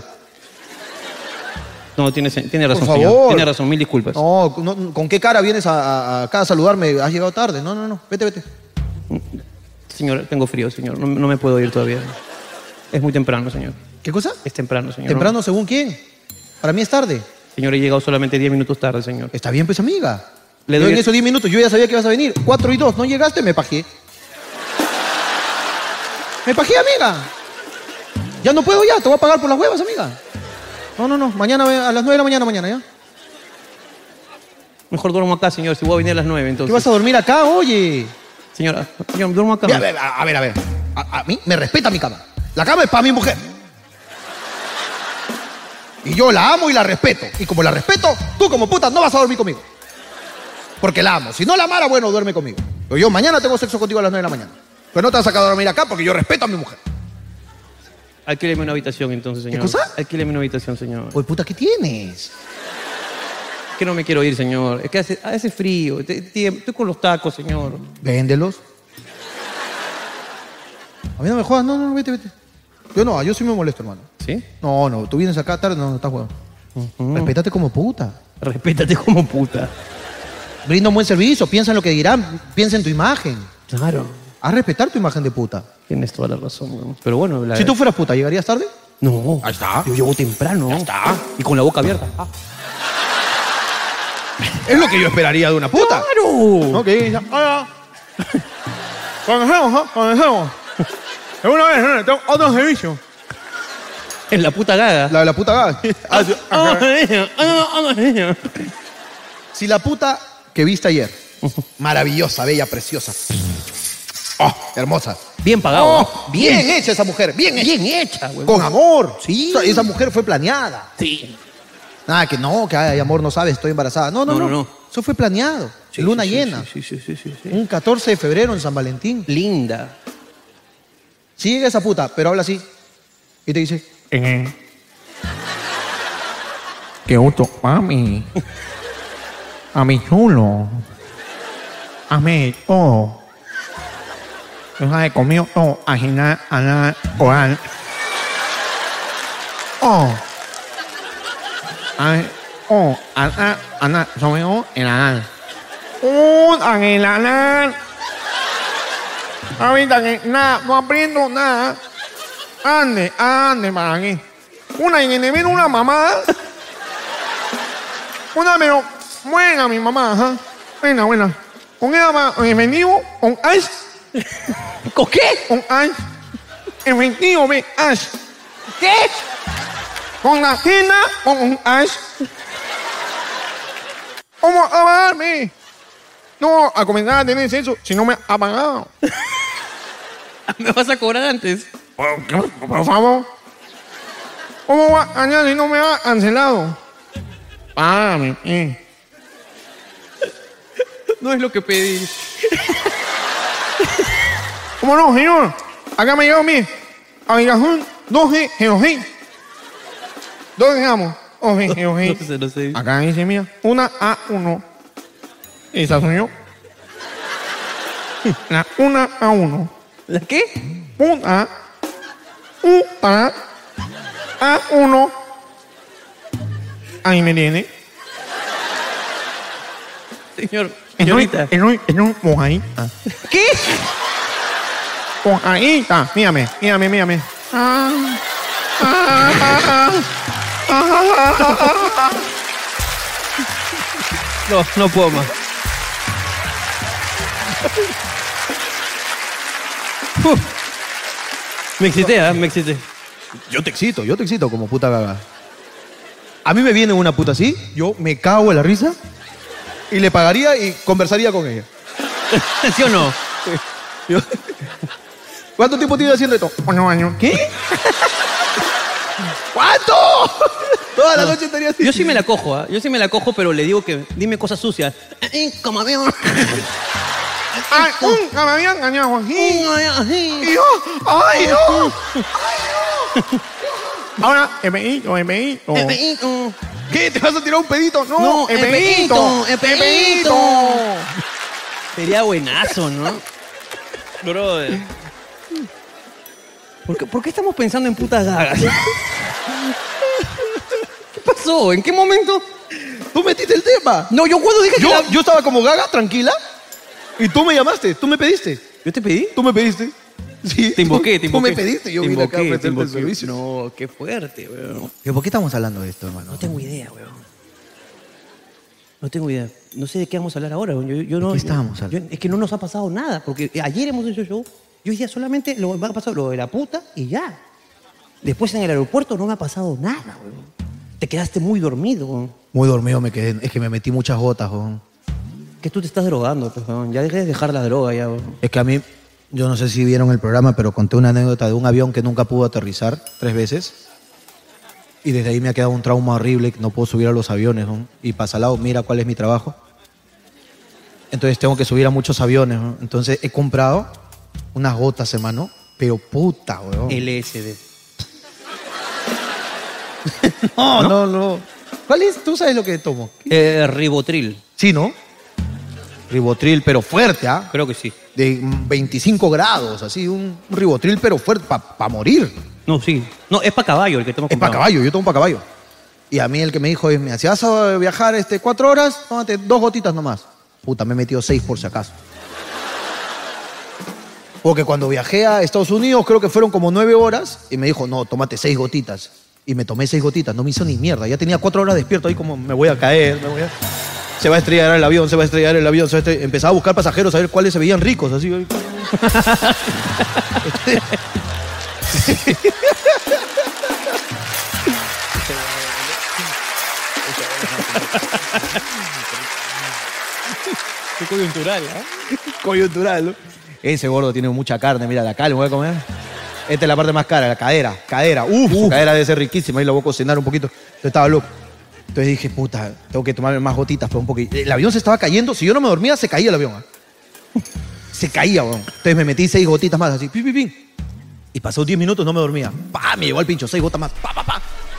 No, tiene, se- tiene razón, Por señor. favor. Tiene razón, mil disculpas. No, no, ¿con qué cara vienes a, a- acá a saludarme? Has llegado tarde. No, no, no, vete, vete. Señor, tengo frío, señor. No, no me puedo ir todavía. Es muy temprano, señor. ¿Qué cosa? Es temprano, señor. ¿Temprano según quién? Para mí es tarde. Señor, he llegado solamente diez minutos tarde, señor. Está bien, pues, amiga. Le Yo doy en el- esos diez minutos, yo ya sabía que ibas a venir. Cuatro y dos, no llegaste, me pajé. Me pajé, amiga. Ya no puedo ya, te voy a pagar por las huevas, amiga. No, no, no, mañana a las nueve de la mañana, mañana, ¿ya? Mejor duermo acá, señor. Si voy a venir a las nueve, ¿Qué entonces. vas a dormir acá, oye? Señora, señor, duermo acá. Ve, a ver, a, a ver, a ver. A, a mí me respeta mi cama. La cama es para mi mujer. Y yo la amo y la respeto. Y como la respeto, tú como puta no vas a dormir conmigo. Porque la amo. Si no la amara, bueno, duerme conmigo. Pero yo mañana tengo sexo contigo a las nueve de la mañana. Pero no te vas a sacar a dormir acá porque yo respeto a mi mujer. Alquíleme una habitación, entonces, señor. cosa? Alquíleme una habitación, señor. Oye, puta, ¿qué tienes? Es que no me quiero ir, señor. Es que hace, hace frío. Te- te- Estoy con los tacos, señor. Véndelos. A mí no me jodas. No, no, no, vete, vete. Yo no, yo sí me molesto, hermano. ¿Sí? No, no, tú vienes acá tarde, no, no estás jugando. Respétate como puta. Respétate como puta. Brinda un buen servicio, piensa en lo que dirán, piensa en tu imagen. Claro. Haz respetar tu imagen de puta. Tienes toda la razón, weón. Pero bueno, la... Si tú fueras puta, ¿llegarías tarde? No. Ahí está. Yo llego temprano. Ya está. Y con la boca abierta. Ah. Es lo que yo esperaría de una puta. ¡Claro! Ok, ya. Hola. Conocemos, ¿no? Conocemos. Es una vez, ¿no? Tengo otro servicio. Es la puta gaga. La de la puta gaga. Ah, yo- Ah, ajá. ella, ah, ah, ella. Si la puta que viste ayer, maravillosa, bella, preciosa. Oh, hermosa. Bien pagado. Oh, ¿no? bien hecha esa mujer, bien hecha. Bien hecha, güey. Con amor. Sí. O sea, esa mujer fue planeada. Sí. Nada, que no, que ay, amor, no sabes, estoy embarazada. No, no, No, no. no, no. Eso fue planeado. Sí, Luna sí, sí, llena. Sí, sí, sí, sí, sí. Un catorce de febrero en San Valentín. Linda. Si llega esa puta, pero habla así. Y te dice, Eh. Qué gusto, mami. A mi chulo. A mí, todo. Tú sabes, conmigo todo. Ajina, ana, coral. Oh. Ay, oh, ana, ana, sobre oh, el anal. Un el anal. Ahorita que nada, no aprendo nada. Ande, ande para aquí. Una y me viene una mamá. Una pero buena mi mamá, ajá. Buena, buena. Con ella va efectivo, con ice. ¿Con qué? Con ice. Efectivo, ve, ice. ¿Qué? Con la tienda, con un ice. ¿Cómo apagarme? No, a comenzar a tener sexo si no me ha pagado. ¿Me vas a cobrar antes? Por, por favor. ¿Cómo va a ganar si no me ha cancelado? Págame, eh. No es lo que pedí. ¿Cómo no, señor? Acá me llegó a mí. Habitación doce cero seis. ¿Dónde quedamos? doce cero seis. No sé, no sé. Acá dice mía. Una A uno. Esa soy yo. La una A uno. ¿La qué? Puta. Puta. A uno. Ahí me tiene. Señor, Estoy señorita. en un, en un mojadita. ¿Qué? Mojadita. Mírame, mírame, mírame. Ah, ah, ah, ah. No, no puedo más. Uf. Me excité, ¿eh? Me excité. Yo te excito, yo te excito como puta gaga. A mí me viene una puta así, yo me cago en la risa y le pagaría y conversaría con ella. ¿Sí o no? Yo- ¿Cuánto tiempo tiene haciendo esto? Uno año. ¿Qué? ¿Cuánto? Toda la noche estaría así. Yo sí me la cojo, ¿ah? Yo sí me la cojo, pero le digo que dime cosas sucias. Eh, Como veo. Ay, un, que me habían engañado aquí. Y yo, ay, no. Ay, no. Ahora, el pedito, el pedito. ¿Qué? ¿Te vas a tirar un pedito? No, No, el el pedito. pedito, el pedito. Sería buenazo, ¿no? Brother. ¿Por qué, por qué estamos pensando en putas gagas? ¿Qué pasó? ¿En qué momento? ¿Tú metiste el tema? No, yo cuando dije Yo, que la- yo estaba como gaga, tranquila, y tú me llamaste, tú me pediste. ¿Yo te pedí? Tú me pediste. Sí. Te invoqué, te Tú invoqué. me pediste, yo te vine acá a invoqué, te ofrecerte el invoqué. servicio. No, qué fuerte, weón. ¿Pero por qué estamos hablando de esto, hermano? No tengo idea, weón. No tengo idea. No sé de qué vamos a hablar ahora, weón. Yo, yo no, qué estábamos yo- hablando? es que no nos ha pasado nada, porque ayer hemos hecho show. Yo decía solamente lo va a pasar lo de la puta y ya. Después en el aeropuerto no me ha pasado nada, weón. Te quedaste muy dormido, weón. Muy dormido me quedé, es que me metí muchas gotas, weón. Que tú te estás drogando, pues, weón. Ya dejes de dejar la droga, ya, weón. Es que a mí, yo no sé si vieron el programa, pero conté una anécdota de un avión que nunca pudo aterrizar tres veces. Y desde ahí me ha quedado un trauma horrible, que no puedo subir a los aviones, ¿no? Y pasa al lado, mira cuál es mi trabajo. Entonces tengo que subir a muchos aviones, ¿no? Entonces he comprado unas gotas, hermano, pero puta, weón. L S D. No, no, no. ¿Cuál es? ¿Tú sabes lo que tomo? Eh, Ribotril. Sí, ¿no? Ribotril, pero fuerte, ¿ah? Creo que sí. De veinticinco grados, así, un ribotril, pero fuerte, para morir. No, sí. No, es para caballo el que tomo Es para caballo, yo tomo para caballo. Y a mí el que me dijo es, mira, si vas a viajar este, cuatro horas, tómate dos gotitas nomás. Puta, me he metido seis por si acaso. Porque cuando viajé a Estados Unidos, creo que fueron como nueve horas, y me dijo, no, tómate seis gotitas. Y me tomé seis gotitas, no me hizo ni mierda. Ya tenía cuatro horas despierto ahí como, me voy a caer, me voy a... Se va a estrellar el avión, se va a estrellar el avión. Se va a estrellar... Empezaba a buscar pasajeros, a ver cuáles se veían ricos, así. Qué coyuntural, ¿eh? Coyuntural, ¿no? Ese gordo tiene mucha carne, mira, de acá le voy a comer. Esta es la parte más cara, la cadera, cadera. Uf, su cadera debe ser riquísima, ahí la voy a cocinar un poquito. Entonces estaba loco. Entonces dije, puta, tengo que tomarme más gotitas, pero un poquito. El avión se estaba cayendo, si yo no me dormía, se caía el avión. ¿eh? Se caía, weón. Entonces me metí seis gotitas más, así, pi, pi, pi. Y pasó diez minutos, no me dormía. Pa, me llegó al pincho, seis gotas más, pa, pa, pa.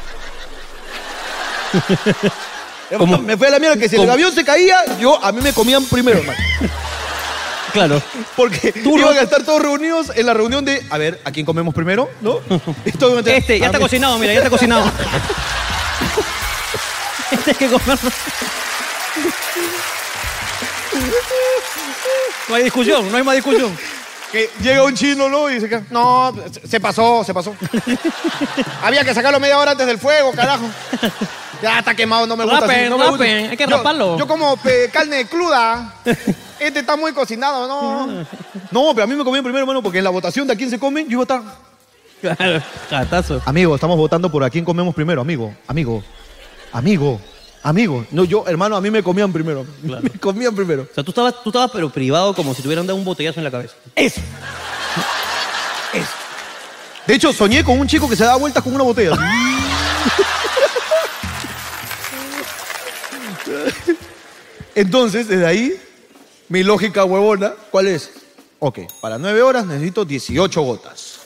¿Cómo? Me fui a la mierda que si el ¿Cómo? avión se caía, yo, a mí me comían primero, hermano. Claro. Porque iban a estar todos reunidos en la reunión de, a ver, ¿a quién comemos primero? ¿No? Esto- Este, ya a está mí- cocinado, mira, ya está cocinado. Este hay que comerlo. No hay discusión, no hay más discusión. Que llega un chino, ¿no? Y dice, no, se- se pasó, se pasó. Había que sacarlo media hora antes del fuego, carajo. Ya está quemado, no me gusta. Rapen, así, no me gusta. rapen, hay que Yo- raparlo. Yo como pe- carne cruda. Este está muy cocinado, ¿no? No, pero a mí me comían primero, hermano, porque en la votación de a quién se come, yo iba a estar... Claro, gatazo. Amigo, estamos votando por a quién comemos primero, amigo, amigo, amigo, amigo. No, yo, hermano, a mí me comían primero. Claro. Me comían primero. O sea, tú estabas, tú estabas pero privado como si te hubieran dado un botellazo en la cabeza. Eso. Eso. De hecho, soñé con un chico que se daba vueltas con una botella. Entonces, desde ahí, mi lógica huevona, ¿cuál es? Ok, para nueve horas necesito dieciocho gotas.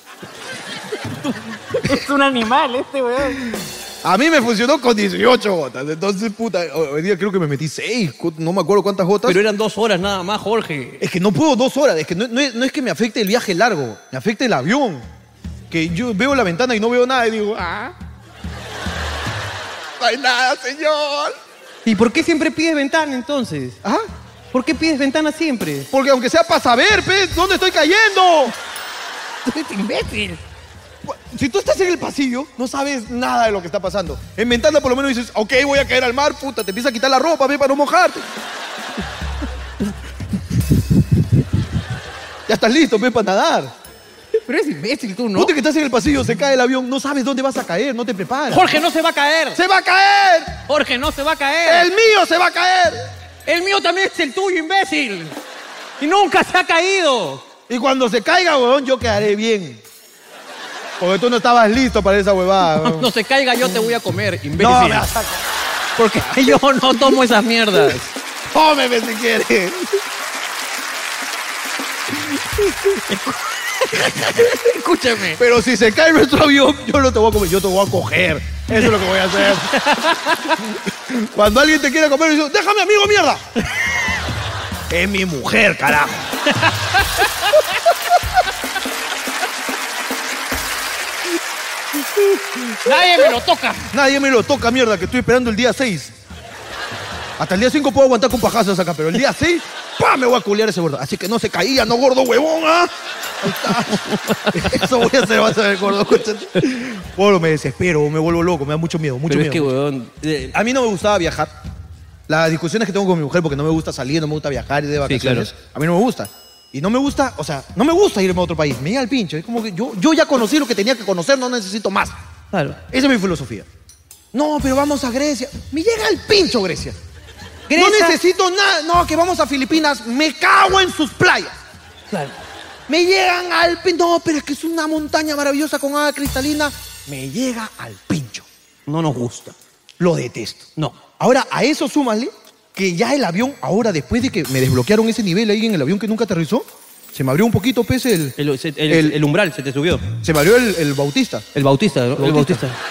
Es un animal este, weón. A mí me funcionó con dieciocho gotas. Entonces, puta, hoy día creo que me metí seis, no me acuerdo cuántas gotas. Pero eran dos horas nada más, Jorge. Es que no puedo dos horas, es que no, no es, no es que me afecte el viaje largo, me afecta el avión. Que yo veo la ventana y no veo nada y digo, ah, no hay nada, señor. ¿Y por qué siempre pides ventana entonces? ¿Ah? ¿Por qué pides ventana siempre? Porque aunque sea para saber, pez, ¿dónde estoy cayendo? Tú eres imbécil. Si tú estás en el pasillo, no sabes nada de lo que está pasando. En ventana por lo menos dices, ok, voy a caer al mar, puta, te empieza a quitar la ropa, ve, para no mojarte. Ya estás listo, ve, para nadar. Pero eres imbécil tú, ¿no? Ponte que estás en el pasillo, se cae el avión, no sabes dónde vas a caer, no te preparas. Jorge, no se va a caer. ¡Se va a caer! Jorge, no se va a caer. ¡El mío se va a caer! El mío también es el tuyo, imbécil. Y nunca se ha caído. Y cuando se caiga, huevón, yo quedaré bien. Porque tú no estabas listo para esa huevada. Cuando no se caiga, yo te voy a comer, imbécil. No, me vas a... Porque yo no tomo esas mierdas. Cómeme si quieres. Escúchame. Pero si se cae nuestro avión, yo no te voy a comer, yo te voy a coger. Eso es lo que voy a hacer. Cuando alguien te quiere comer, yo digo, déjame, amigo, mierda. Es mi mujer, carajo. Nadie me lo toca. Nadie me lo toca, mierda, que estoy esperando el día seis. Hasta el día cinco puedo aguantar con pajazos acá, pero el día seis, ¡pah! Me voy a culiar ese gordo. Así que no se caía, no gordo huevón, ¿ah? Ahí está. Eso voy a hacer, vas a ver, gordo. Bueno, me desespero, me vuelvo loco, me da mucho miedo, mucho Pero miedo. es que, huevón... eh, A mí no me gustaba viajar. Las discusiones que tengo con mi mujer, porque no me gusta salir, no me gusta viajar y de vacaciones, claro. a mí no me gusta. Y no me gusta, o sea, no me gusta irme a otro país. Me llega el pincho. Es como que yo, yo ya conocí lo que tenía que conocer, no necesito más. Claro. Esa es mi filosofía. No, pero vamos a Grecia. Me llega el pincho Grecia. Grecia- No necesito nada. No, que vamos a Filipinas. Me cago en sus playas. Claro. Me llegan al pincho. No, pero es que es una montaña maravillosa con agua cristalina. Me llega al pincho. No nos gusta. Lo detesto. No. Ahora, a eso súmale que ya el avión, ahora después de que me desbloquearon ese nivel ahí en el avión que nunca aterrizó, se me abrió un poquito, pues, el... El, el- el- El- el umbral se te subió. Se me abrió el, el Bautista. El bautista, ¿no? El Bautista. bautista.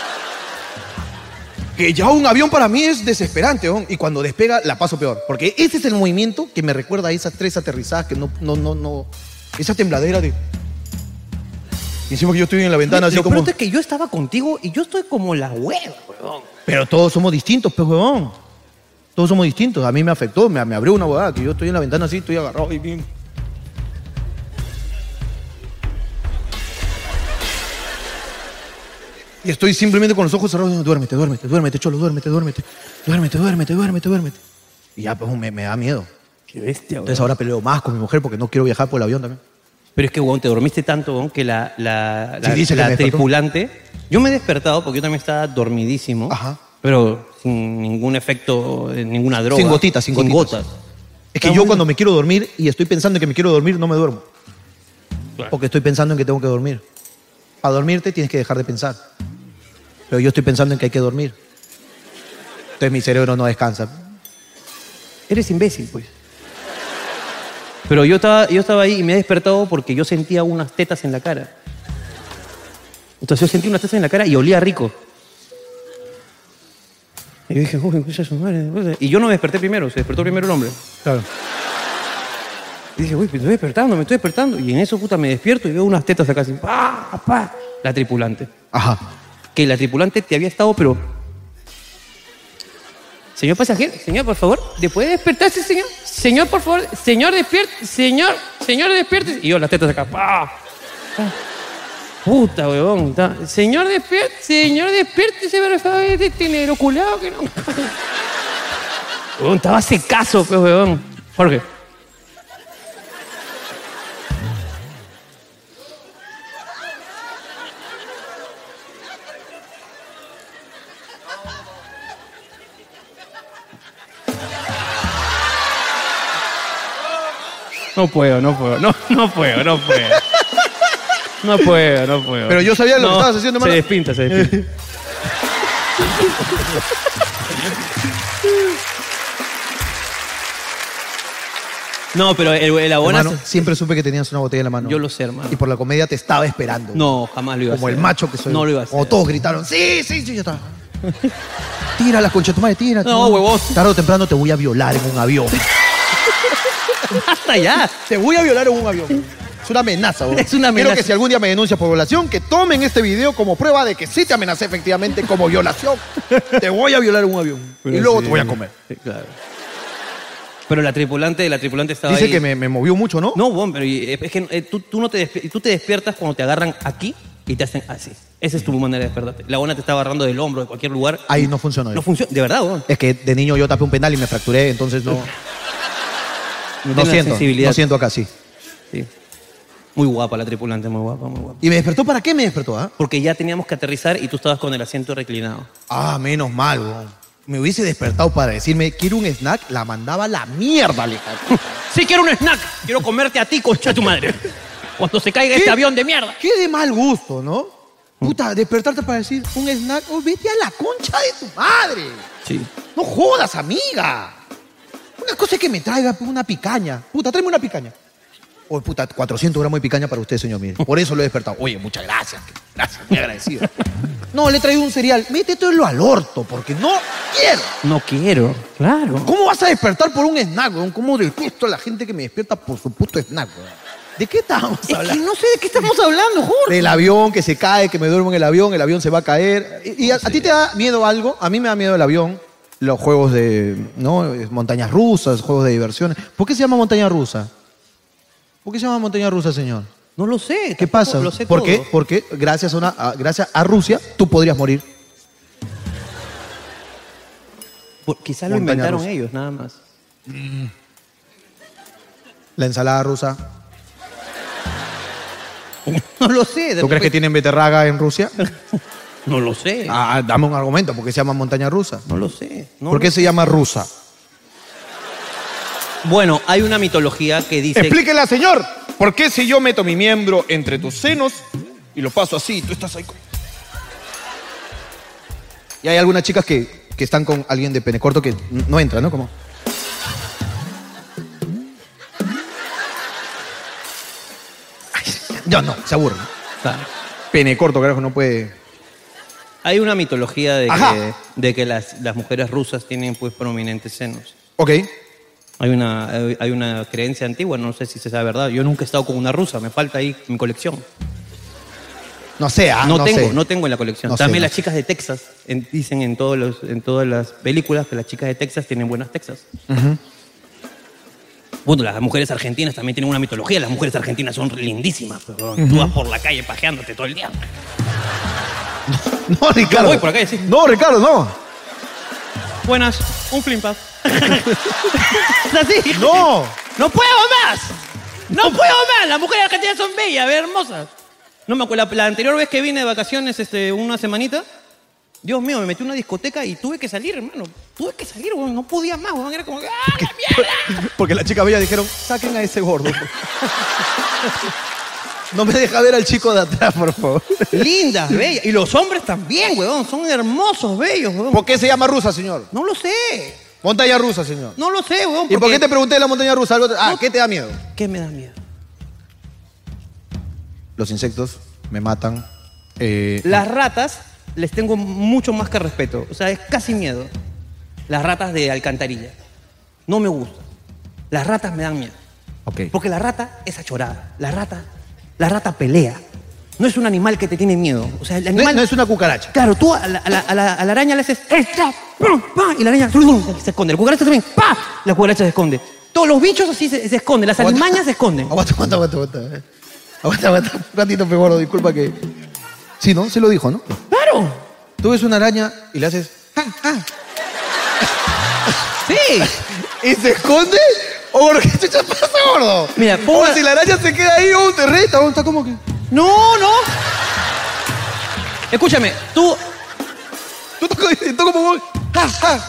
Que ya un avión para mí es desesperante, ¿no? Y cuando despega la paso peor. Porque ese es el movimiento que me recuerda a esas tres aterrizadas que no, no, no, no... Esa tembladera de... Y encima que yo estoy en la ventana así Lo como... peor es que yo estaba contigo y yo estoy como la hueva, huevón. Pero todos somos distintos, pues, huevón. Todos somos distintos. A mí me afectó, me, me abrió una huevada, que yo estoy en la ventana así, estoy agarrado y bien... Y estoy simplemente con los ojos cerrados diciendo, duérmete, duérmete, duérmete, cholo, duérmete, duérmete. Duérmete, duérmete, duérmete, duérmete. Y ya, pues, me, me da miedo. Qué bestia, Entonces ahora peleo más con mi mujer porque no quiero viajar por el avión también. Pero es que, huevón, te dormiste tanto, huevón, que la, la, la, Sí, dice que la me despertó. tripulante... Yo me he despertado porque yo también estaba dormidísimo. Ajá. Pero sin ningún efecto, de ninguna droga. Sin gotitas, sin gotitas. gotas. Es que yo cuando me quiero dormir y estoy pensando en que me quiero dormir, no me duermo. Claro. Porque estoy pensando en que tengo que dormir. Para dormirte tienes que dejar de pensar. Pero yo estoy pensando en que hay que dormir. Entonces mi cerebro no descansa. Eres imbécil, pues. Pero yo estaba, yo estaba ahí y me he despertado porque yo sentía unas tetas en la cara. Entonces yo sentí unas tetas en la cara y olía rico. Y yo dije, uy, escucha su madre. Y yo no me desperté primero, se despertó primero el hombre. Claro. Y dije, uy, me estoy despertando, me estoy despertando. Y en eso, puta, me despierto y veo unas tetas acá así. ¡Pah! ¡Pah! La tripulante. Ajá. Que la tripulante te había estado, pero... Señor pasajero, señor, por favor, ¿puede despertarse, señor? Señor, por favor, señor, despierte, señor, señor, despierte. Y yo, las tetas acá, ¡pah! ¡Pah! Puta, huevón. Está. Señor, despierte, señor, despiértese, por favor, este negro culado que no... Huevón, estaba secazo, pues, huevón. Jorge. No puedo, no puedo, no, no puedo, no puedo. No puedo, no puedo. Pero yo sabía lo No, que estabas haciendo, Se hermano. despinta, se despinta. No, pero el, el abonazo... Hermano, siempre supe que tenías una botella en la mano. Yo lo sé, hermano. Y por la comedia te estaba esperando. No, jamás lo iba a Como hacer. el macho que soy. No lo iba a hacer. Como todos gritaron, sí, sí, sí, yo estaba. Tira las conchas, tu madre, tira. No, huevón. Tarde o temprano te voy a violar en un avión. Hasta ya. Te voy a violar en un avión. Es una amenaza, weón. Es una amenaza. Quiero que si algún día me denuncias por violación, que tomen este video como prueba de que sí te amenacé efectivamente como violación. Te voy a violar en un avión. Pero y luego sí. te voy a comer. Sí, claro. Pero la tripulante, la tripulante estaba Dice ahí. que me, me movió mucho, ¿no? No, bueno, pero es que eh, tú, tú, no te despi- tú te despiertas cuando te agarran aquí y te hacen así. Esa es tu manera de despertarte. La buena te está agarrando del hombro, de cualquier lugar. Ahí no funcionó. No funciona, de verdad, weón. Es que de niño yo tapé un penal y me fracturé, entonces no. No, No tiene la siento. sensibilidad. No siento acá, sí. Sí. Muy guapa la tripulante, muy guapa, muy guapa. ¿Y me despertó para qué me despertó, ah? Porque ya teníamos que aterrizar y tú estabas con el asiento reclinado. Ah, menos mal, weón. Me hubiese despertado para decirme, quiero un snack, la mandaba a la mierda, Alejandro. Sí, quiero un snack. Quiero comerte a ti, concha de tu madre. Cuando se caiga este avión de mierda. Qué de mal gusto, ¿no? Puta, despertarte para decir un snack, oh, vete a la concha de tu madre. Sí. No jodas, amiga. Una cosa es que me traiga una picaña. Puta, tráeme una picaña. Oye, puta, cuatrocientos gramos de picaña para usted, señor. Mire. Por eso lo he despertado. Oye, muchas gracias. Gracias, muy agradecido. No, le he traído un cereal. Métetelo al orto, porque no quiero. No quiero. Claro. ¿Cómo vas a despertar por un snack, weón? ¿Cómo detesto a la gente que me despierta por su puto snack, weón? ¿De qué estamos Es hablando? que no sé de qué estamos hablando, Jorge. Del avión, que se cae, que me duermo en el avión, el avión se va a caer. ¿Y, y a, a ti te da miedo algo? A mí me da miedo el avión. Los juegos de, ¿no? Montañas rusas, juegos de diversiones. ¿Por qué se llama montaña rusa? ¿Por qué se llama montaña rusa, señor? No lo sé. ¿Qué tampoco pasa? Lo sé ¿Por todo. qué? Porque gracias a, una, a- gracias a Rusia tú podrías morir. Por- quizás lo Montaña inventaron rusa. ellos, nada más. La ensalada rusa. No lo sé. de ¿Tú crees que repente- tienen beterraga en Rusia? No lo sé. Ah, dame un argumento. ¿Por qué se llama montaña rusa? No lo sé. no ¿Por lo qué sé. se llama rusa? Bueno, hay una mitología que dice... Explíquela, señor. ¿Por qué si yo meto mi miembro entre tus senos y lo paso así y tú estás ahí con... Y hay algunas chicas que, que están con alguien de pene corto que n- no entra, ¿no? Como... Ay, yo no, se aburre. Claro. Pene corto, carajo, no puede... Hay una mitología de Ajá. que, de que las, las mujeres rusas tienen pues prominentes senos. Ok. Hay una, hay- hay una creencia antigua, no sé si se sabe verdad. Yo nunca he estado con una rusa, me falta ahí mi colección. No sé, ah, no, no tengo, sé. no tengo en la colección. No sé, También no las sé. chicas de Texas en- dicen en, todos los, en todas las películas que las chicas de Texas tienen buenas Texas. Ujú. Bueno, las mujeres argentinas también tienen una mitología. Las mujeres argentinas son lindísimas. Pero Tú vas por la calle pajeándote todo el día. No, Ricardo. voy por acá, sí. No, Ricardo, no. Buenas, un flimpas. ¿Es así? No. ¡No puedo más! ¡No puedo más! Las mujeres argentinas son bellas, hermosas. No me acuerdo, la, la anterior vez que vine de vacaciones, este, una semanita, Dios mío, me metí en una discoteca y tuve que salir, hermano. Tuve que salir, weón. No podía más, weón. Era como, ¡ah, la mierda! Porque las chicas bellas dijeron, saquen a ese gordo. No me deja ver al chico de atrás, por favor. Lindas, bellas. Y los hombres también, weón. Son hermosos, bellos, weón. ¿Por qué se llama rusa, señor? No lo sé. Montaña rusa, señor. No lo sé, weón. ¿Y por porque- qué te pregunté de la montaña rusa? Algo te- Ah, No- ¿qué te da miedo? ¿Qué me da miedo? Los insectos me matan. Eh, Las ratas les tengo mucho más que respeto. O sea, es casi miedo. Las ratas de alcantarilla. No me gustan. Las ratas me dan miedo. ok. Porque la rata es achorada. La rata, la rata pelea. No es un animal que te tiene miedo. O sea, el No, animal... no es una cucaracha. Claro, tú a la, a la- a la- a la araña le haces... ¡Esta! ¡Pum! ¡Pa! Y la araña se esconde. La cucaracha también. ¡Pa! La cucaracha se esconde. Todos los bichos así se, se esconden. Las Aguanta. alimañas se esconden. Aguanta, aguanta, aguanta, aguanta. eh. Aguanta, aguanta. Un ratito, pe gordo, disculpa que... Sí, ¿no? Se lo dijo, ¿no? ¡Claro! Tú ves una araña y le haces... "Ah, ah", ¡Sí! ¿Y se esconde? ¿O por qué chucha pasa, gordo? Mira, O ponga- si la araña se queda ahí, o te reta, o está como que... ¡No, no! Escúchame, tú... Tú estás como... como- "Ah, ah".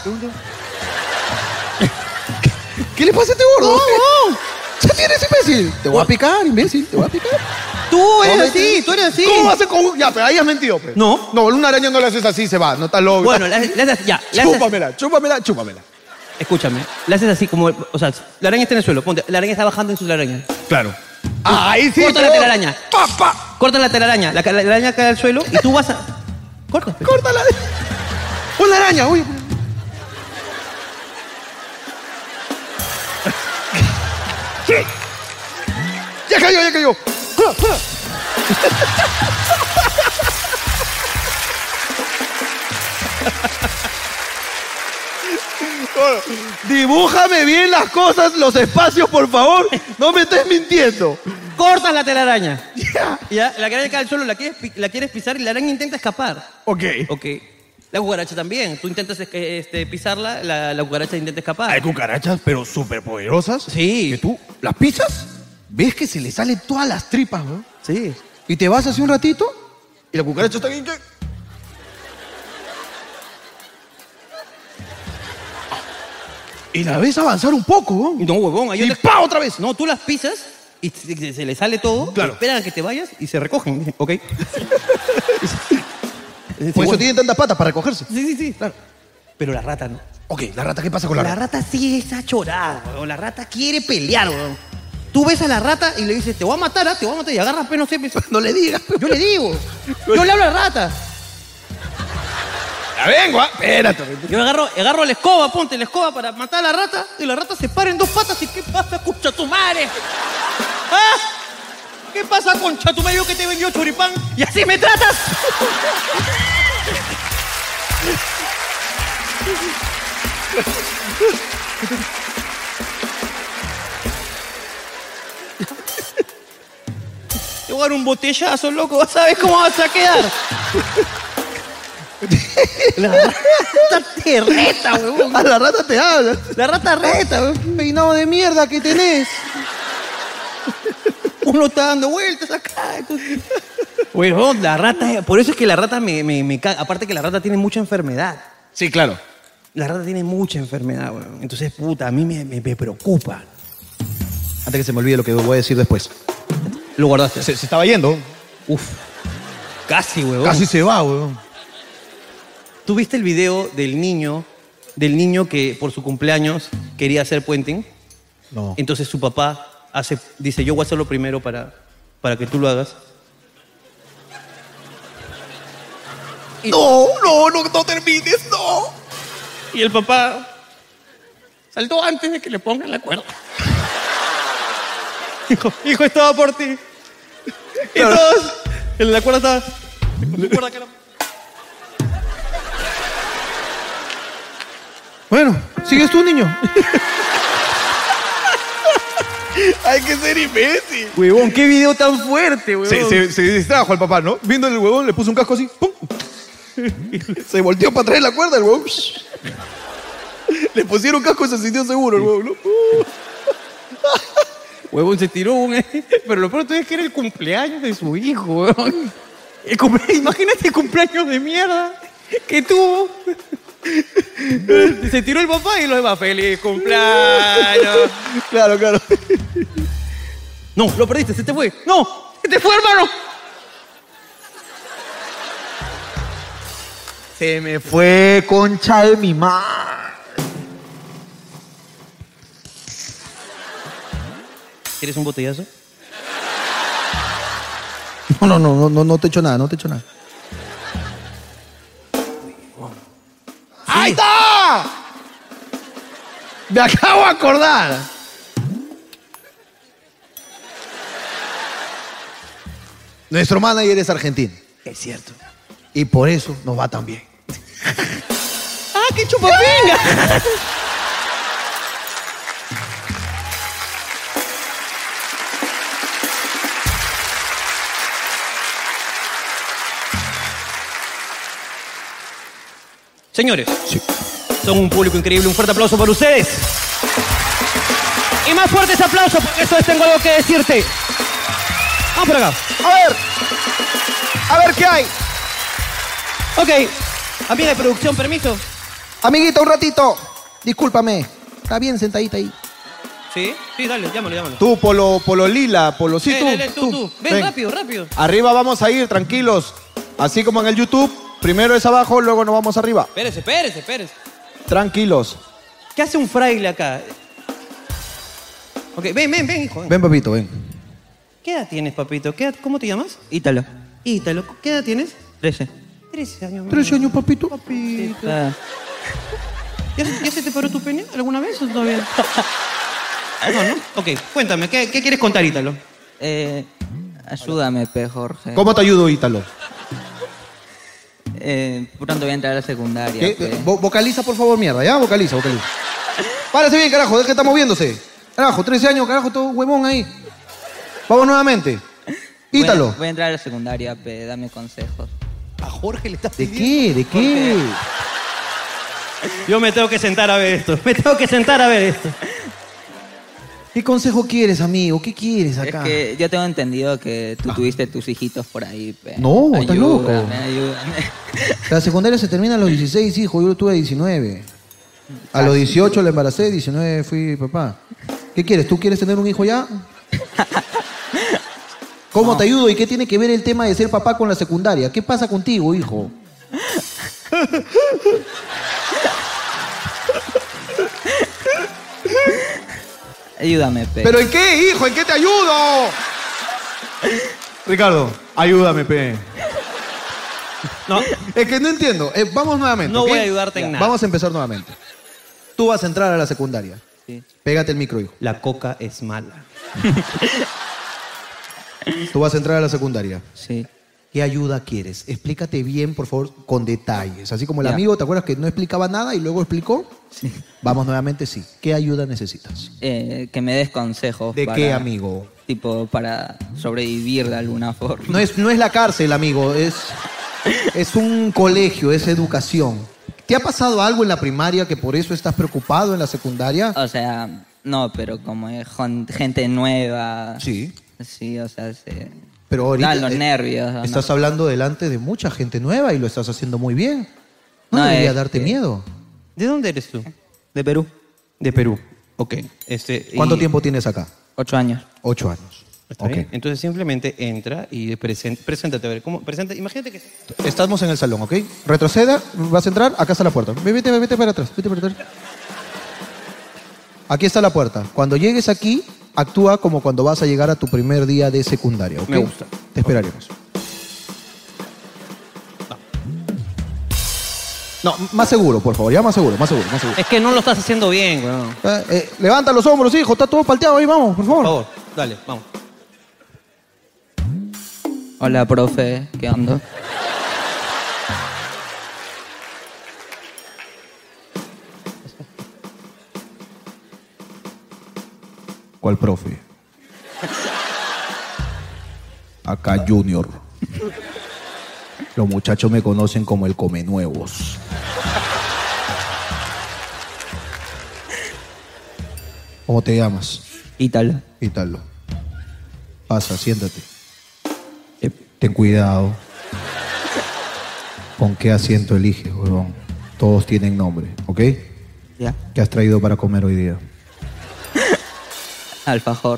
¿Qué, qué le pasa a este gordo? No, no. ¿Ya tienes, imbécil? Te voy a picar, imbécil, te voy a picar. Tú eres No, así, vete. tú eres así. ¿Cómo vas a con... Ya, pero ahí has mentido, pe. No. No, una araña no le haces así, se va, no está loco. Bueno, le haces, le haces- ya, le haces- Chúpamela, chúpamela, chúpamela. escúchame, le haces así como, o sea, la araña está en el suelo, ponte, la araña está bajando en su araña. Claro. Ahí sí. Corta la pero- telaraña. Pa, pa. Corta la telaraña, la, la araña cae al suelo y tú vas a... Corta. pe. Córtala. Una araña, oye. ¡Ya cayó, ya cayó! Dibújame bien las cosas, los espacios, por favor. No me estés mintiendo. Cortas la telaraña. Ya. Ya, la araña cae al suelo, la quieres, pi- la quieres pisar y la araña intenta escapar. Ok. Ok. La cucaracha también. Tú intentas eh, este, pisarla, la, la cucaracha intenta escapar. Hay cucarachas, pero súper poderosas. Sí. Que tú las pisas, ves que se le salen todas las tripas, ¿no? Sí. Y te vas hace un ratito y la cucaracha está aquí. Y la ves avanzar un poco, ¿no? No, huevón. Hay Y otras- ¡pa! Otra vez. No, tú las pisas y se, se- se le sale todo. Claro. Esperan a que te vayas y se recogen. Dicen, ok. Por eso tienen tantas patas para recogerse. Sí, sí, sí, claro. Pero la rata no. Ok, la rata, ¿qué pasa con la, La rata? rata sí está chorada, weón. La rata quiere pelear, weón. Tú ves a la rata y le dices, te voy a matar, ¿ah? Te voy a matar. Y agarras, pero no sé. pues, No le digas. Yo le digo. Yo le hablo a la rata. Ya vengo, ¿ah? Espérate. Yo agarro, agarro la escoba, ponte la escoba para matar a la rata. Y la rata se para en dos patas. ¿Y qué pasa, concha tu madre? ¿Ah? ¿Qué pasa, concha tu madre? Yo que te vendió choripán. ¿Y así me tratas? Te voy a dar un botellazo, loco. ¿Sabes cómo vas a quedar? La rata te reta, huevón. A la rata te habla. La rata reta, huevón. Peinado de mierda que tenés. Uno está dando vueltas acá. Entonces... Huevón, la rata... Por eso es que la rata me, me, me caga. Aparte que la rata tiene mucha enfermedad. Sí, claro. La rata tiene mucha enfermedad, huevón. Entonces, puta, a mí me, me, me preocupa. Antes que se me olvide lo que voy a decir después. Lo guardaste. Se, se estaba yendo. Uf. Casi, huevón. Casi se va, weón. ¿Tú viste el video del niño, del niño que por su cumpleaños quería hacer puenting? No. Entonces su papá hace, dice, yo voy a hacerlo primero para, para que tú lo hagas. Y- No, no, no, no termines, no. Y el papá saltó antes de que le pongan la cuerda. Hijo, hijo, estaba por ti. Y todos, en la cuerda estaba... La cuerda que era- Bueno, ¿sigues tú, niño? Hay que ser imbécil. Huevón, qué video tan fuerte, huevón. Se, se, se distrajo al papá, ¿no? Viendo el huevón, le puso un casco así. ¡Pum! Se volteó para atrás de la cuerda el huevón. Le pusieron casco y se sintió seguro el huevón, ¿no? Huevón, se tiró un... Pero lo peor es que era el cumpleaños de su hijo, huevón. El cumple- Imagínate el cumpleaños de mierda que tuvo. Se tiró el papá y lo demás, feliz cumpleaños. Claro, claro. No, lo perdiste, se te fue. No, se te fue, hermano. Se me fue, concha de mi madre. ¿Quieres un botellazo? No, no, no, no, no te echo nada, no te echo nada. ¡Ahí está! Me acabo de acordar. Nuestro manager es argentino. Es cierto. Y por eso nos va tan bien. ¡Ah, qué chupapinga! Señores, son un público increíble. Un fuerte aplauso para ustedes. Y más fuerte ese aplauso porque eso es Tengo Algo que Decirte. Vamos por acá. A ver. A ver qué hay. Ok. Amiga de producción, permiso. Amiguita, un ratito. Discúlpame. Está bien sentadita ahí. ¿Sí? Sí, dale, llámalo, llámalo. Tú, Polo, Polo Lila, Polo, sí, Eh, tú, dale, tú, tú. Ven, Ven. rápido, rápido. Arriba vamos a ir, tranquilos. Así como en el YouTube. Primero es abajo, luego nos vamos arriba. Espérese, espérese, espérese. Tranquilos. ¿Qué hace un fraile acá? Ok, ven, ven, ven, hijo. ven. Ven, papito, ven. ¿Qué edad tienes, papito? ¿Qué edad- ¿Cómo te llamas? Ítalo. Ítalo. ¿Qué edad tienes? Trece. Trece años. Trece años, papito. Papito. ¿Ya, se- ya se te paró tu pene alguna vez o todavía? No, ¿no? Ok, cuéntame, ¿qué, qué quieres contar, Ítalo? Eh, ayúdame, pe, Jorge. ¿Cómo te ayudo, Ítalo? Eh, pronto voy a entrar a la secundaria. ¿Qué? pe. Vo- vocaliza, por favor, mierda, ¿ya? Vocaliza, vocaliza. Párese bien, carajo, deja que está moviéndose. Carajo, trece años, carajo, todo huevón ahí. Vamos nuevamente. Voy a- Ítalo. Voy a entrar a la secundaria, pe, dame consejos. A Jorge le estás ¿De qué? ¿De qué? Yo me tengo que sentar a ver esto. Me tengo que sentar a ver esto. ¿Qué consejo quieres, amigo? ¿Qué quieres Es acá? que yo tengo entendido que tú tuviste tus hijitos por ahí, pe. No, estás loco. Ayúdame, ayúdame. La secundaria se termina a los dieciséis, hijo. Yo lo tuve a diecinueve. A los dieciocho la embaracé, diecinueve fui papá. ¿Qué quieres? ¿Tú quieres tener un hijo ya? ¿Cómo te ayudo? ¿Y qué tiene que ver el tema de ser papá con la secundaria? ¿Qué pasa contigo, hijo? Ayúdame, pe. ¿Pero en qué, hijo? ¿En qué te ayudo? Ricardo, ayúdame, pe. No, Es que no entiendo. Eh, vamos nuevamente. no ¿ok? voy a ayudarte en Ya, nada. Vamos a empezar nuevamente. Tú vas a entrar a la secundaria. Sí. Pégate el micro, hijo. La coca es mala. Tú vas a entrar a la secundaria. Sí. ¿Qué ayuda quieres? Explícate bien, por favor, con detalles. Así como el Ya. amigo, ¿te acuerdas que no explicaba nada y luego explicó? Sí. Vamos nuevamente, sí. ¿Qué ayuda necesitas? Eh, que me des consejos. ¿De para- qué, amigo? Tipo, para sobrevivir de alguna forma. No es, no es la cárcel, amigo. Es, es un colegio, es educación. ¿Te ha pasado algo en la primaria que por eso estás preocupado en la secundaria? O sea, no, pero como es jon- gente nueva. Sí. Sí, o sea, se... Pero ahorita Dan los eh, nervios. ¿no? estás hablando delante de mucha gente nueva y lo estás haciendo muy bien. No, No, debería es darte que- miedo. ¿De dónde eres tú? De Perú. De Perú. Ok. Este, y- ¿Cuánto tiempo tienes acá? Ocho años. Ocho años. Está Ok. bien. Entonces simplemente entra y presen- preséntate. A ver, ¿cómo? Presenta, imagínate que... Estamos en el salón, ¿ok? Retroceda, vas a entrar, acá está la puerta. Ve- Vete, vete para atrás, vete para atrás. Aquí está la puerta. Cuando llegues aquí, actúa como cuando vas a llegar a tu primer día de secundaria, ¿ok? Me gusta. Te esperaremos. No, más seguro, por favor, ya más seguro, más seguro, más seguro. Es que no lo estás haciendo bien, weón. Eh, eh, levanta los hombros, hijo, está todo palteado ahí, vamos, por favor. Por favor, dale, vamos. Hola, profe. ¿Qué onda? ¿Cuál profe? Acá Junior. Los muchachos me conocen como el come nuevos. ¿Cómo te llamas? Ítalo. Ítalo. Pasa, siéntate. Eh, ten cuidado. ¿Con qué asiento eliges, huevón? Todos tienen nombre, ¿ok? Ya. ¿Qué has traído para comer hoy día? Alfajor.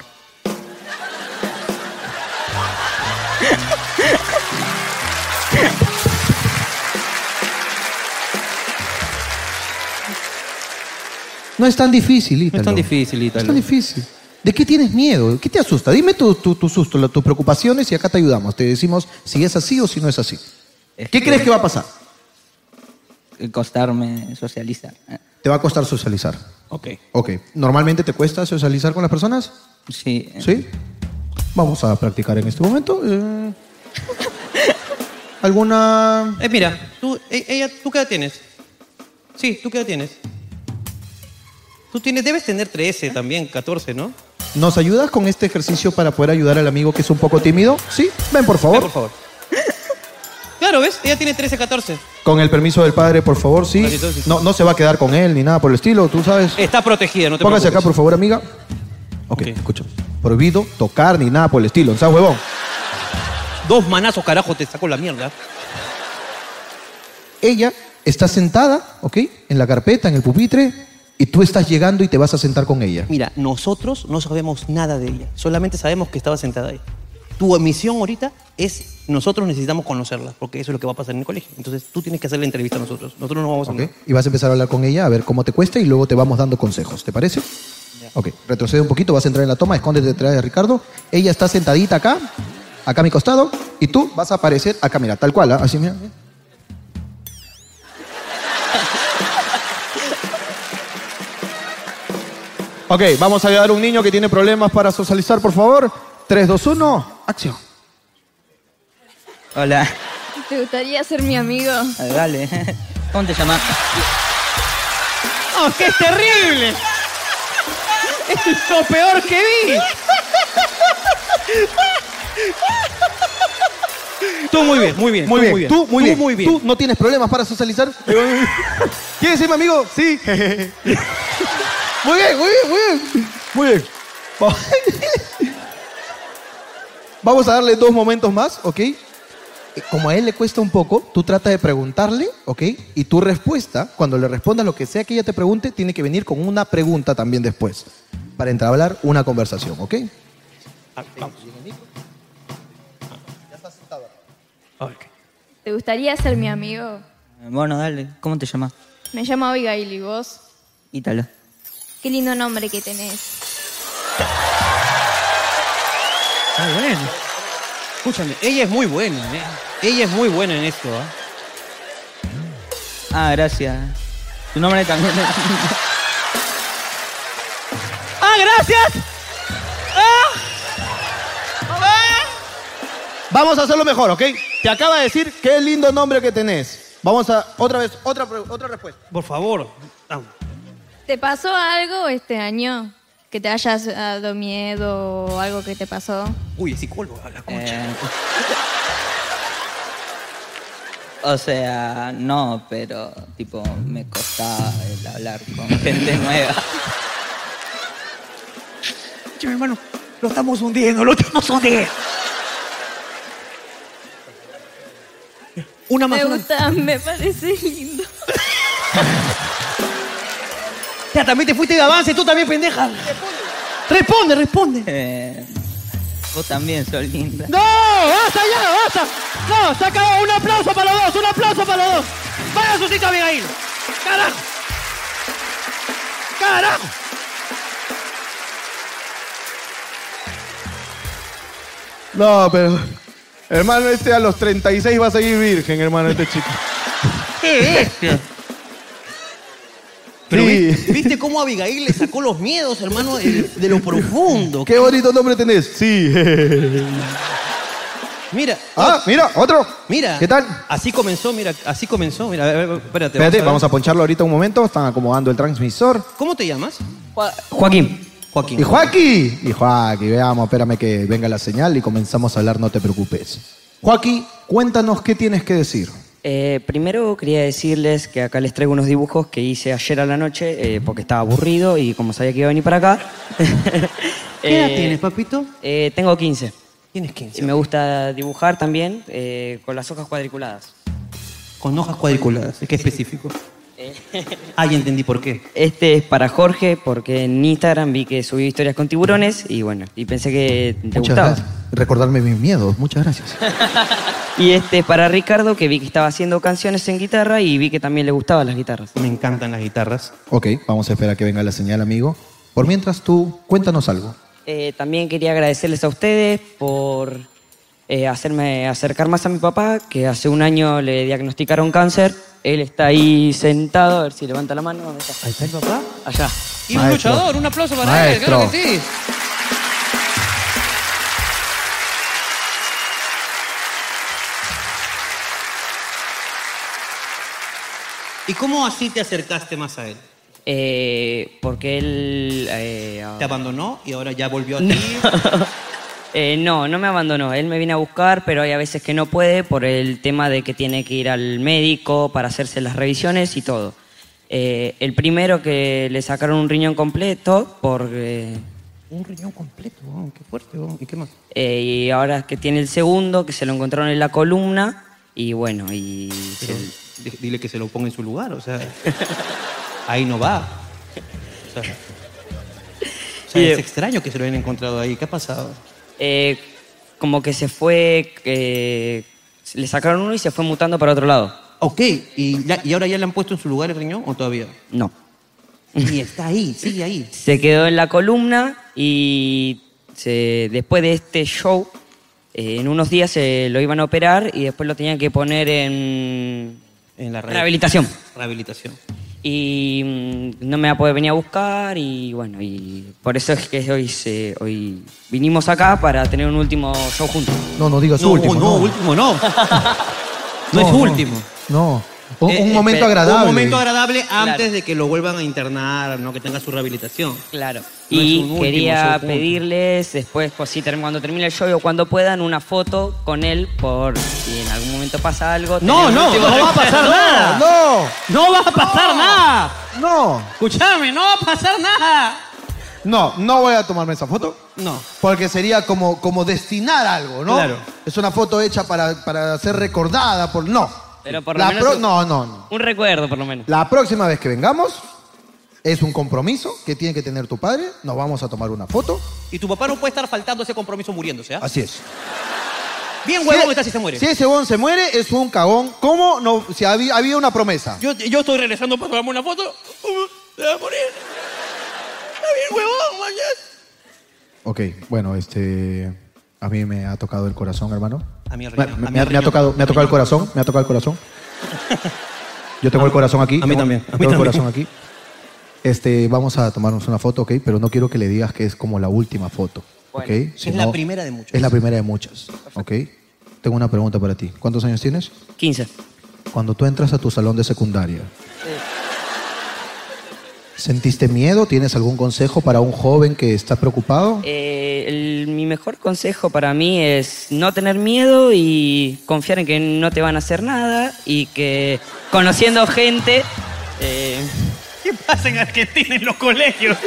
No es tan difícil, Ítalo. No es tan difícil, No Ítalo. es tan difícil. ¿De qué tienes miedo? ¿Qué te asusta? Dime tu, tu, tu susto, la- tus preocupaciones y acá te ayudamos. Te decimos si es así o si no es así. Es ¿Qué crees que va a pasar? Costarme socializar. Eh, Te va a costar socializar. Ok. Ok. ¿Normalmente te cuesta socializar con las personas? Sí. eh, ¿Sí? Vamos a practicar en este momento. Eh, ¿Alguna...? Eh, mira, tú, e- ella, ¿tú qué edad tienes? Sí, ¿tú qué edad tienes? Tú tienes, debes tener trece también, catorce, ¿no? ¿Nos ayudas con este ejercicio para poder ayudar al amigo que es un poco tímido? ¿Sí? Ven, por Ven, favor. por favor. Claro, ¿ves? Ella tiene trece, catorce. Con el permiso del padre, por favor, ¿sí? Vale, entonces- No, no se va a quedar con él ni nada por el estilo, tú sabes. Está protegida, no te Póngase acá, preocupes. por favor, amiga. Ok, Ok. escucha. Prohibido tocar ni nada por el estilo, ¿sabes, huevón? Dos manazos, carajo, te saco la mierda. Ella está sentada, ¿ok? En la carpeta, en el pupitre, y tú estás llegando y te vas a sentar con ella. Mira, nosotros no sabemos nada de ella. Solamente sabemos que estaba sentada ahí. Tu misión ahorita es, nosotros necesitamos conocerla, porque eso es lo que va a pasar en el colegio. Entonces tú tienes que hacer la entrevista a nosotros. Nosotros no vamos a... ¿Ok? Y vas a empezar a hablar con ella, a ver cómo te cuesta, y luego te vamos dando consejos, ¿te parece? Ok, retrocede un poquito, vas a entrar en la toma, escóndete detrás de Ricardo. Ella está sentadita acá, acá a mi costado, y tú vas a aparecer acá, mira, tal cual, ¿ah? Así, mira. Ok, vamos a ayudar a un niño que tiene problemas para socializar, por favor. tres, dos, uno, acción. Hola. ¿Te gustaría ser mi amigo? A ver, dale. ¿Cómo te llamas? ¡Oh, qué terrible! Es lo peor que vi. Tú muy bien, muy bien. Muy tú bien, tú muy bien. muy bien. ¿Tú no tienes problemas para socializar? ¿Quieres ser mi amigo? Sí. Muy bien, muy bien, muy bien. Muy bien. Va- Vamos a darle dos momentos más, ¿ok? Como a él le cuesta un poco, tú tratas de preguntarle, ¿ok? Y tu respuesta, cuando le respondas lo que sea que ella te pregunte, tiene que venir con una pregunta también después. Para entablar una conversación, ¿ok? ¿Te gustaría ser mi amigo? Bueno, dale. ¿Cómo te llamas? Me llamo Abigail, ¿y vos? Ítalo. Qué lindo nombre que tenés. Está bueno. Escúchame, ella es muy buena, ¿eh? Ella es muy buena en esto, ¿ah? Ah, gracias. Tu nombre también. ¡Ah, gracias! ¡Ah! Vamos a hacerlo mejor, ¿ok? Te acaba de decir qué lindo nombre que tenés. Vamos a, otra vez, otra, pre- otra respuesta. Por favor. Vamos. ¿Te pasó algo este año? ¿Que te hayas dado miedo o algo que te pasó? Uy, es psicóloga, la concha. Eh, o sea, no, pero tipo me costaba el hablar con gente nueva. Che, mi hermano, lo estamos hundiendo, lo estamos hundiendo. Una más. Me Una. gusta, me parece lindo. Ya, también te fuiste de avance, tú también, pendeja. Responde, responde. Eh, vos también sos linda. ¡No! ¡Basta ya! ¡Basta! ¡No! ¡Se acabó! ¡Un aplauso para los dos! ¡Un aplauso para los dos! ¡Vaya a su cita, Abigail! ¡Carajo! ¡Carajo! No, pero... Hermano, este a los treinta y seis va a seguir virgen, hermano, este chico. ¡Qué bestia! Pero Sí. ¿viste, ¿viste cómo Abigail le sacó los miedos, hermano, de, de lo profundo? Qué bonito nombre tenés. Sí. Mira. Ah, mira, otro. Mira. ¿Qué tal? Así comenzó, mira, así comenzó. Mira, a ver, a ver, espérate. Espérate, vamos vamos a a poncharlo ahorita un momento. Están acomodando el transmisor. ver. ¿Cómo te llamas? Joaquín. Joaquín. Y Joaquín. Y Joaquín, veamos, espérame que venga la señal y comenzamos a hablar, no te preocupes. Joaquín, cuéntanos qué tienes que decir. Eh, primero quería decirles que acá les traigo unos dibujos que hice ayer a la noche eh, porque estaba aburrido y como sabía que iba a venir para acá. ¿Qué edad eh, tienes, papito? eh, tengo quince. Tienes quince. Y me gusta dibujar también eh, con las hojas cuadriculadas. Con hojas cuadriculadas, ¿qué específico? Ah, ya entendí por qué. Este es para Jorge porque en Instagram vi que subió historias con tiburones y bueno, y pensé que te Muchas gustaba. gracias. Recordarme mis miedos, muchas gracias. Y este es para Ricardo que vi que estaba haciendo canciones en guitarra y vi que también le gustaban las guitarras. Me encantan las guitarras. Ok, vamos a esperar a que venga la señal, amigo. Por mientras tú, cuéntanos algo. Eh, también quería agradecerles a ustedes por eh, hacerme acercar más a mi papá, que hace un año le diagnosticaron cáncer. Él está ahí sentado, a ver si levanta la mano. ¿Dónde está? ¿Ahí está el papá? Allá. Y un Maestro. luchador, un aplauso para Maestro. él, claro que sí. ¿Y cómo así te acercaste más a él? Eh, porque él... eh, ¿Te abandonó y ahora ya volvió a ti? Eh, no, no me abandonó. Él me viene a buscar, pero hay a veces que no puede por el tema de que tiene que ir al médico para hacerse las revisiones y todo. Eh, el primero que le sacaron un riñón completo por... eh, Un riñón completo, oh, qué fuerte. Oh. ¿Y qué más? eh, y ahora que tiene el segundo, que se lo encontraron en la columna, y bueno, y... Pero se- di- dile que se lo ponga en su lugar, o sea... ahí no va. O sea, o sea, Y, es eh, extraño que se lo hayan encontrado ahí. ¿Qué ha pasado? eh, como que se fue... eh, le sacaron uno y se fue mutando para otro lado. Ok, ¿y, ya- ¿y ahora ya le han puesto en su lugar el riñón o todavía? No. Y está ahí, sigue ahí. Se quedó en la columna y se- después de este show, eh, en unos días se lo iban a operar y después lo tenían que poner en En la re- rehabilitación. Rehabilitación. y mm, no me va a poder venir a buscar y bueno, y por eso es que hoy, se, hoy vinimos acá para tener un último show juntos. No, no digas No, último. no, último no. No es último. No. Un, Eh, un eh, momento pero- agradable. Un momento agradable antes Claro. de que lo vuelvan a internar, ¿no? Que tenga su rehabilitación. Claro. No es un Y último show quería juntos. pedirles después, pues, si term- cuando termine el show o cuando puedan, una foto con él por si en algún momento pasa algo. No, tener un no, último no va a recuerdo. pasar nada. No, No va a pasar nada. no, Escúchame, no va a pasar nada. no, no voy a tomarme esa foto. No. Porque sería como, como destinar algo, ¿no? Claro. Es una foto hecha para, para ser recordada por... No. Pero por lo La menos pro- un- no, no, no. Un recuerdo, por lo menos. La próxima vez que vengamos, es un compromiso que tiene que tener tu padre. Nos vamos a tomar una foto. Y tu papá no puede estar faltando ese compromiso muriéndose, ¿ah? Así es. Bien huevón Si- está si se muere. Si ese huevón se muere, es un cagón. ¿Cómo no? Si había, había una promesa. Yo, yo estoy regresando para tomarme una foto. Uh, Se va a morir. Está bien huevón, mañana. Ok, bueno, este... A mí me ha tocado el corazón, hermano. A mí el Me, riñón, me- a mí me ha, el me ha riñón. tocado, me ha tocado el corazón, me ha tocado el corazón. Yo tengo el corazón aquí. a mí tengo- también, a mí tengo el también. corazón aquí. Este, vamos a tomarnos una foto, ¿ok? Pero no quiero que le digas que es como la última foto, ¿ok? Bueno, Si es no- la primera de muchas. Es la primera de muchas, ¿ok? Tengo una pregunta para ti. ¿Cuántos años tienes? quince. Cuando tú entras a tu salón de secundaria, ¿sentiste miedo? ¿Tienes algún consejo para un joven que está preocupado? Eh, el- mi mejor consejo para mí es no tener miedo y confiar en que no te van a hacer nada y que conociendo gente... eh, ¿Qué pasa en Argentina en los colegios?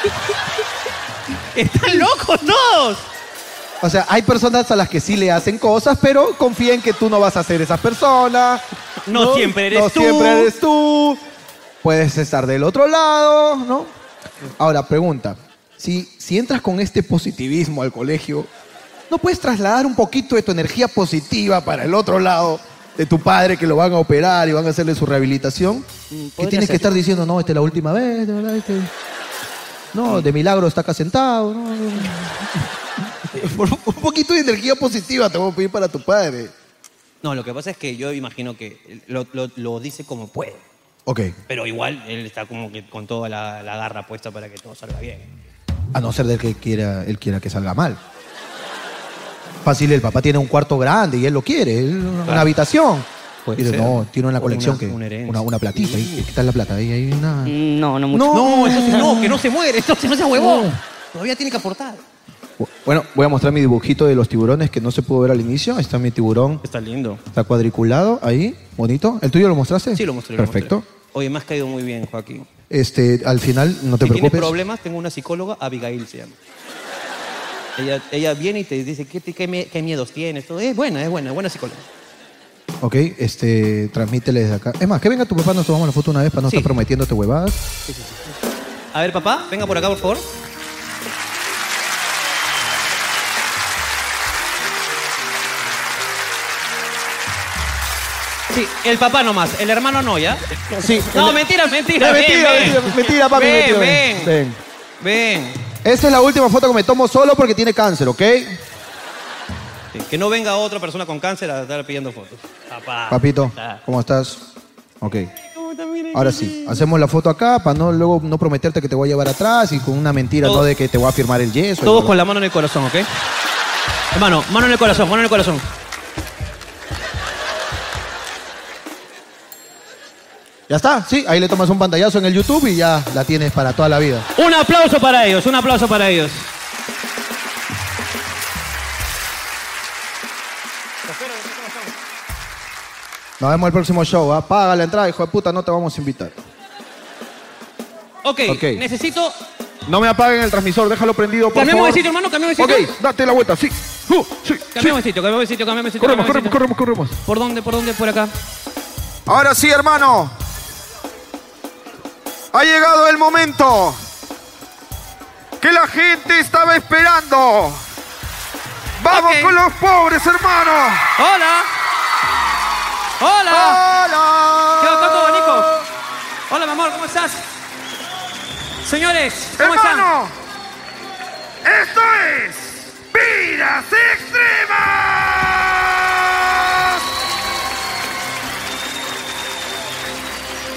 Están locos todos. O sea, hay personas a las que sí le hacen cosas, pero confía en que tú no vas a ser esa persona. No siempre eres no tú. siempre eres tú. Puedes estar del otro lado, ¿no? Ahora, pregunta. Si, si entras con este positivismo al colegio, ¿no puedes trasladar un poquito de tu energía positiva para el otro lado de tu padre que lo van a operar y van a hacerle su rehabilitación? Que podría tienes que ser. estar diciendo, no, esta es la última vez, de verdad. Este... No, de milagro está acá sentado. No, no, no. Por un poquito de energía positiva te voy a pedir para tu padre. No, lo que pasa es que yo imagino que lo, lo- lo dice como puede. Ok. Pero igual él está como que con toda la, la garra puesta para que todo salga bien. A no ser de que quiera, él quiera que salga mal. Fácil, el papá tiene un cuarto grande y él lo quiere, él- una, una habitación. Puede Dice, ser. no, tiene en la O colección una- que una herencia. una, una platita. Ahí, ¿qué tal la plata? Ahí hay una... no, no mucho. No, entonces no, que no se muere, entonces no sea huevón. Todavía tiene que aportar. Bueno, voy a mostrar mi dibujito de los tiburones que no se pudo ver al inicio. Ahí está mi tiburón. Está lindo. Está cuadriculado ahí, bonito. ¿El tuyo lo mostraste? Sí, lo mostré. lo Perfecto. mostré. Oye, me has caído muy bien, Joaquín. Este, al final, no te si tienes preocupes. problemas, tengo una psicóloga, Abigail se llama. Ella, ella viene y te dice, ¿qué, te- qué, me- qué miedos tienes? Todo. Es buena, es buena, buena psicóloga. Ok, este, transmítele desde acá. Es más, que venga tu papá, nos tomamos la foto una vez para no Sí. estar prometiéndote huevadas. A ver, papá, venga por acá, por favor. Sí, el papá nomás, el hermano no, ¿ya? Sí. No, el- mentira, mentira. No, ven, mentira, ven. mentira, mentira, papi, Ven, mentira, ven. ven. Ven. Esa es la última foto que me tomo solo porque tiene cáncer, ¿ok? Sí, que no venga otra persona con cáncer a estar pidiendo fotos. Papá. Papito, Ah. ¿cómo estás? Ok. Ahora sí, hacemos la foto acá para no luego no prometerte que te voy a llevar atrás y con una mentira, Todo- no de que te voy a firmar el yeso. y Todos todo. con la mano en el corazón, ¿ok? Hermano, mano en el corazón, mano en el corazón. ¿Ya está? Sí, ahí le tomas un pantallazo en el YouTube y ya la tienes para toda la vida. Un aplauso para ellos, un aplauso para ellos. Nos vemos el próximo show, ¿ah? Paga la entrada, hijo de puta, no te vamos a invitar. Ok, Ok. necesito... No me apaguen el transmisor, déjalo prendido, por Cambiamos favor. de sitio, hermano, cambiamos de sitio. Ok, date la vuelta, sí. Uh, sí, Cambiamos de sitio, cambiamos de sitio, cambiamos de sitio. Corremos, cambiamos de corremos, sitio. corremos, corremos. ¿Por dónde, por dónde? Por acá. Ahora sí, hermano. Ha llegado el momento que la gente estaba esperando. ¡Vamos Ok. con los pobres, hermano! ¡Hola! ¡Hola! ¡Hola! ¿Qué onda, todo, Nico? Hola, mi amor, ¿cómo estás? Señores, ¿cómo ¡Hermano! ¡Esto es Vidas Extremas!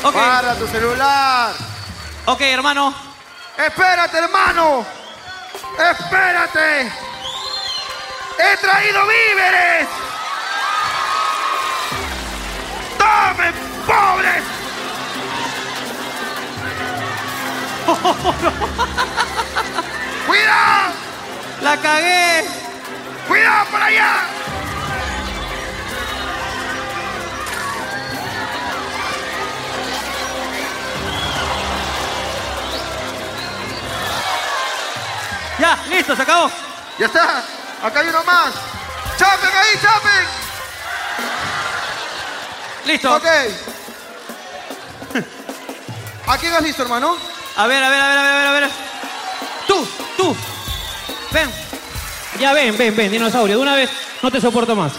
Ok. Guarda tu celular. Ok, hermano. Espérate, hermano. Espérate. He traído víveres. ¡Tomen, pobres! ¡Cuidado! ¡La cagué! ¡Cuidado por allá! Ya, listo, se acabó. Ya está. Acá hay uno más. ¡Chapen ahí, chapen! Listo. Ok. ¿A quién has visto, hermano? A ver, a ver, a ver, a ver, a ver. Tú, tú. Ven. Ya ven, ven, ven, dinosaurio. De una vez no te soporto más.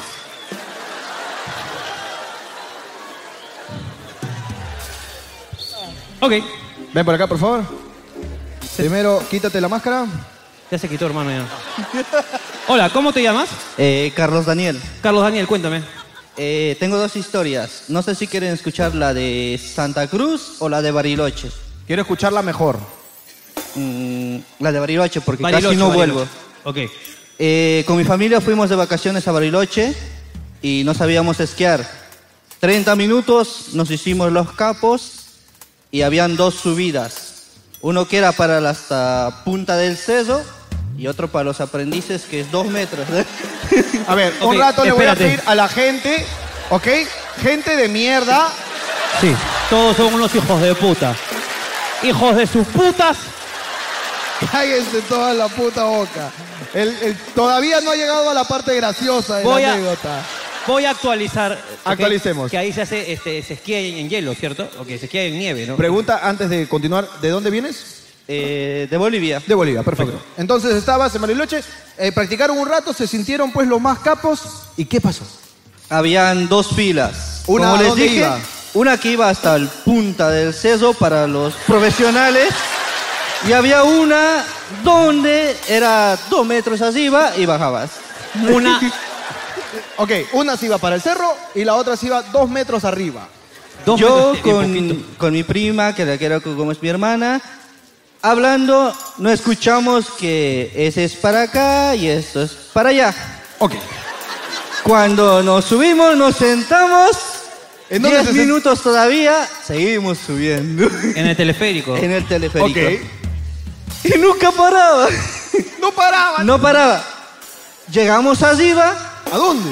Ok. Ven por acá, por favor. Primero, quítate la máscara. Ya se quitó, hermano, ya. Hola, ¿cómo te llamas? Eh, Carlos Daniel. Carlos Daniel, cuéntame. Eh, tengo dos historias. No sé si quieren escuchar la de Santa Cruz o la de Bariloche. Quiero escucharla mejor. Mm, la de Bariloche, porque Bariloche, casi no Bariloche. vuelvo. Ok. Eh, con mi familia fuimos de vacaciones a Bariloche y no sabíamos esquiar. treinta minutos nos hicimos los capos y habían dos subidas. Uno que era para la hasta punta del cerro y otro para los aprendices, que es dos metros. A ver, Ok, un rato le voy a espérate. pedir a la gente, ¿ok? Gente de mierda. Sí, todos son unos hijos de puta. Hijos de sus putas. Cállense toda la puta boca. El- el- todavía no ha llegado a la parte graciosa de Voy la a- anécdota. Voy a actualizar. ¿ok? Actualicemos. Que ahí se hace, este, se esquía en, en hielo, ¿cierto? Ok, se esquía en nieve, ¿no? Pregunta antes de continuar, ¿de dónde vienes? Eh, de Bolivia. De Bolivia, perfecto. Entonces estabas en Bariloche, eh, practicaron un rato, se sintieron pues los más capos. ¿Y qué pasó? Habían dos filas. Una, Como ¿a les dónde dije, iba? una que iba hasta el punta del cerro para los profesionales y había una donde era dos metros arriba y bajabas. Una, Ok, una se iba para el cerro y la otra se iba dos metros arriba. dos Yo metros, en poquito. con, con mi prima, que la quiero como es mi hermana, hablando, no escuchamos que ese es para acá y esto es para allá. Ok. Cuando nos subimos, nos sentamos, ¿En dónde diez se sent- minutos todavía, seguimos subiendo. En el teleférico. En el teleférico. Ok. Y nunca paraba. No paraban. No paraba. Llegamos arriba, ¿A dónde?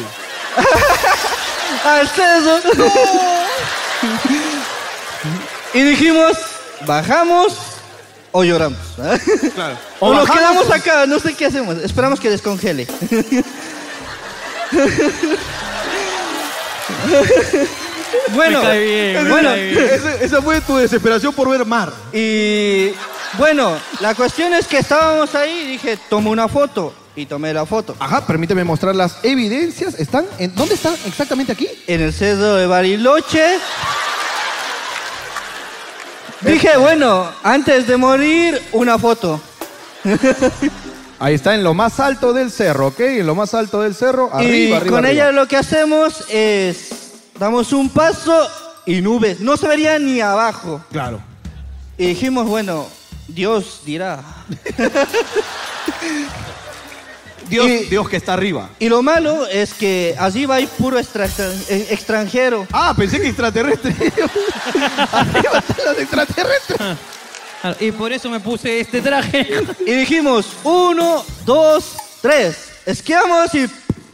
al cerro. Y dijimos, bajamos o lloramos. Claro. O, nos bajamos quedamos o- acá, no sé qué hacemos. Esperamos que descongele. Bueno, Me cae bien, me bueno, cae bien. Esa, esa fue tu desesperación por ver mar. y bueno, la cuestión es que estábamos ahí y dije, tomo una foto. Y tomé la foto. Ajá, permíteme mostrar las evidencias. ¿Están? En, ¿Dónde están exactamente aquí? En el cerro de Bariloche. Dije, bueno, antes de morir, una foto. Ahí está, en lo más alto del cerro, ¿ok? En lo más alto del cerro, arriba, y arriba, con arriba. ella lo que hacemos es, damos un paso y nubes. No se vería ni abajo. Claro. Y dijimos, bueno, Dios dirá. Dios, Y- Dios que está arriba. Y lo malo es que arriba hay puro extra- eh, extranjero. Ah, pensé que extraterrestre. Arriba están los extraterrestres. Ah, Y por eso me puse este traje. Y dijimos, uno, dos, tres. Esquiamos y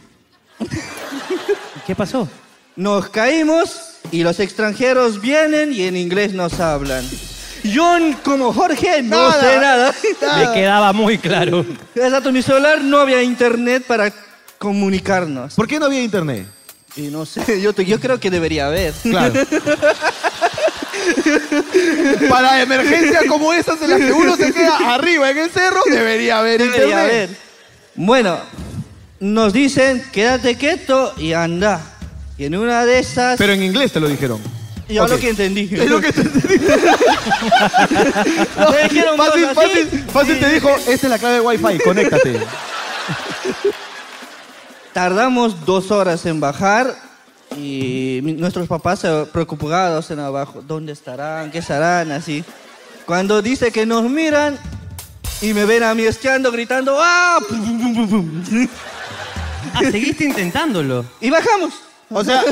¿Qué pasó? nos caímos y los extranjeros vienen y en inglés nos hablan. Yo, como Jorge, no Nada, sé nada. Me quedaba muy claro. Exacto, en mi celular no había internet para comunicarnos. ¿Por qué no había internet? Y no sé, yo, te- yo creo que debería haber. Claro. Para emergencias como esas en las que uno se queda arriba en el cerro, debería haber Debería internet. haber. Bueno, nos dicen, quédate quieto y anda. Y en una de esas... Pero en inglés te lo dijeron. yo ok. lo que entendí. Es lo que te entendí. Me dijeron Fácil, cosas así. fácil, fácil te dijo, esta es la clave de Wi-Fi, conéctate. Tardamos dos horas en bajar Y mi- nuestros papás se preocupados en abajo. ¿Dónde estarán? ¿Qué estarán? Así. Cuando dice que nos miran y me ven a mí esquiando, gritando ¡ah! Ah, seguiste intentándolo. Y bajamos. O sea,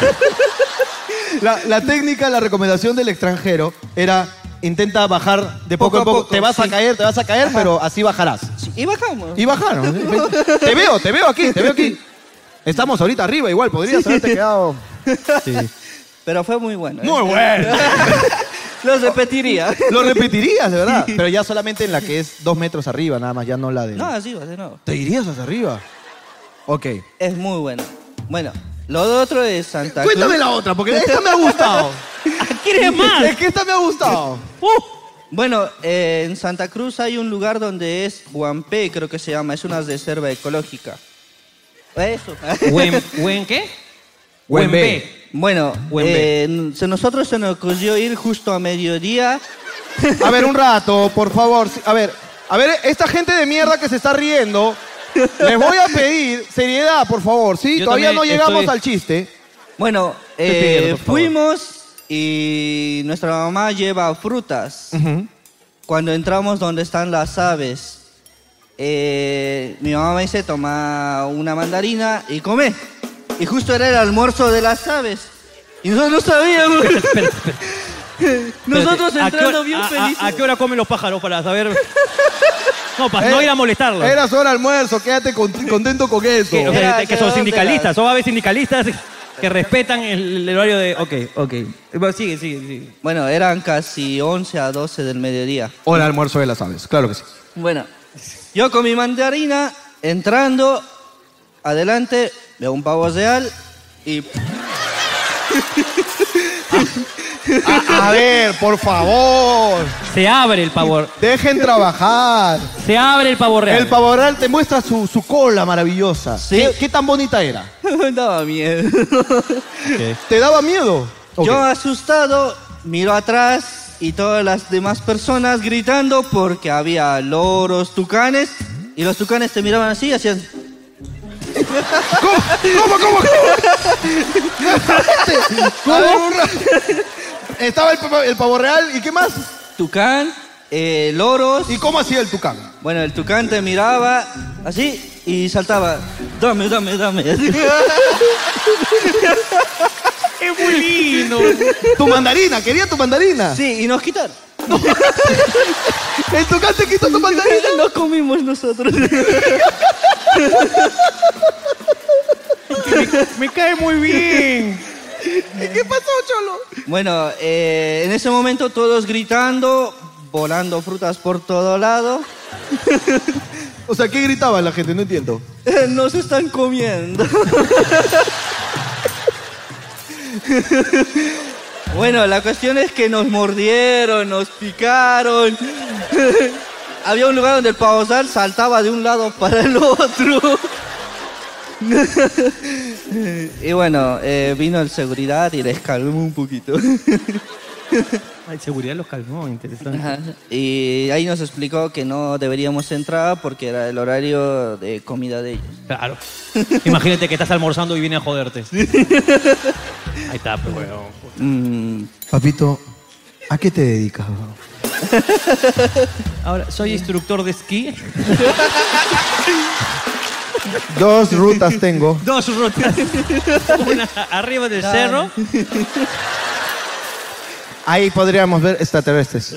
la, la técnica, la recomendación del extranjero era intenta bajar de poco, Poco a a poco. poco, Te vas a sí. caer, te vas a caer, pero así bajarás. Y bajamos. Y bajaron. ¿sí? Te veo, te veo aquí, te veo aquí. Estamos ahorita arriba igual, podrías haberte quedado. Sí. Pero fue muy bueno. ¿eh? Muy bueno. Lo repetiría. Lo repetirías, de verdad. Pero ya solamente en la que es dos metros arriba, nada más, ya no la de. No, así va, de nuevo. ¿Te irías hacia arriba? Ok. Es muy bueno. Bueno, lo otro es Santa Cruz. Cuéntame la otra, porque esta me ha gustado. ¿Quieres más? Es que esta me ha gustado. Uh, Bueno, eh, en Santa Cruz hay un lugar donde es Huampé, creo que se llama. Es una reserva ecológica. Eso. ¿Wen, ¿Wen qué? Huembe. Bueno, Huembe. eh, se- nosotros se nos ocurrió ir justo a mediodía. A ver, un rato, por favor. Sí, A ver, a ver, esta gente de mierda que se está riendo, les voy a pedir seriedad, por favor, ¿sí? Yo Todavía no también llegamos estoy- al chiste. Bueno, Estoy eh, pidiendo, por favor. fuimos y nuestra mamá lleva frutas. Cuando entramos donde están las aves, eh, mi mamá me dice, toma una mandarina y come. Y justo era el almuerzo de las aves. Y nosotros no sabíamos. Nosotros Espérate, ¿a qué entrando hora- bien a- a- felices. ¿A qué hora comen los pájaros para saber? No, para no ir a molestarlos. Era su hora de almuerzo, quédate con- contento con eso. Que, o sea, Era que son alrededor de sindicalistas, las- son aves sindicalistas que respetan el, el horario de... Ok, ok. Bueno, sigue, sigue, sigue. Bueno, eran casi once a doce del mediodía. Hora de almuerzo de las aves, claro que sí. Bueno, yo con mi mandarina, entrando, adelante, veo un pavo real y... A, a ver, por favor, Se abre el pavo. dejen trabajar. Se abre el pavo real. El pavo real te muestra su, su cola maravillosa. Sí. ¿Qué, qué tan bonita era? Me daba miedo. ¿Te daba miedo? Ok. Yo asustado, miro atrás y todas las demás personas gritando porque había loros, tucanes, y los tucanes te miraban así y hacían... ¿Cómo, cómo, cómo? ¿Cómo? A ver, un rato. Estaba el, pavo- el pavo real, ¿y qué más? Tucán, eh, loros... ¿Y cómo hacía el tucán? Bueno, el tucán te miraba así y saltaba, dame, dame, dame. Es muy lindo. Tu mandarina, quería tu mandarina. Sí, y nos quitaron. El tucán te quitó tu mandarina. No comimos nosotros. Me cae muy bien. ¿Y qué pasó, Cholo? Bueno, eh, en ese momento todos gritando, volando frutas por todo lado. O sea, ¿qué gritaba la gente? No entiendo. Eh, Nos están comiendo. Bueno, la cuestión es que nos mordieron, nos picaron. Había un lugar donde el pavosal saltaba de un lado para el otro. Y bueno, eh, vino el seguridad y les calmó un poquito. Ay, seguridad los calmó, interesante. Ajá. Y ahí nos explicó que no deberíamos entrar porque era el horario de comida de ellos. Claro. Imagínate que estás almorzando y viene a joderte. Ahí está, pues, weón. Mm, Papito, ¿a qué te dedicas? Ahora, soy instructor de esquí. Dos rutas tengo. Dos rutas. Una arriba del cerro. Ahí podríamos ver extraterrestres.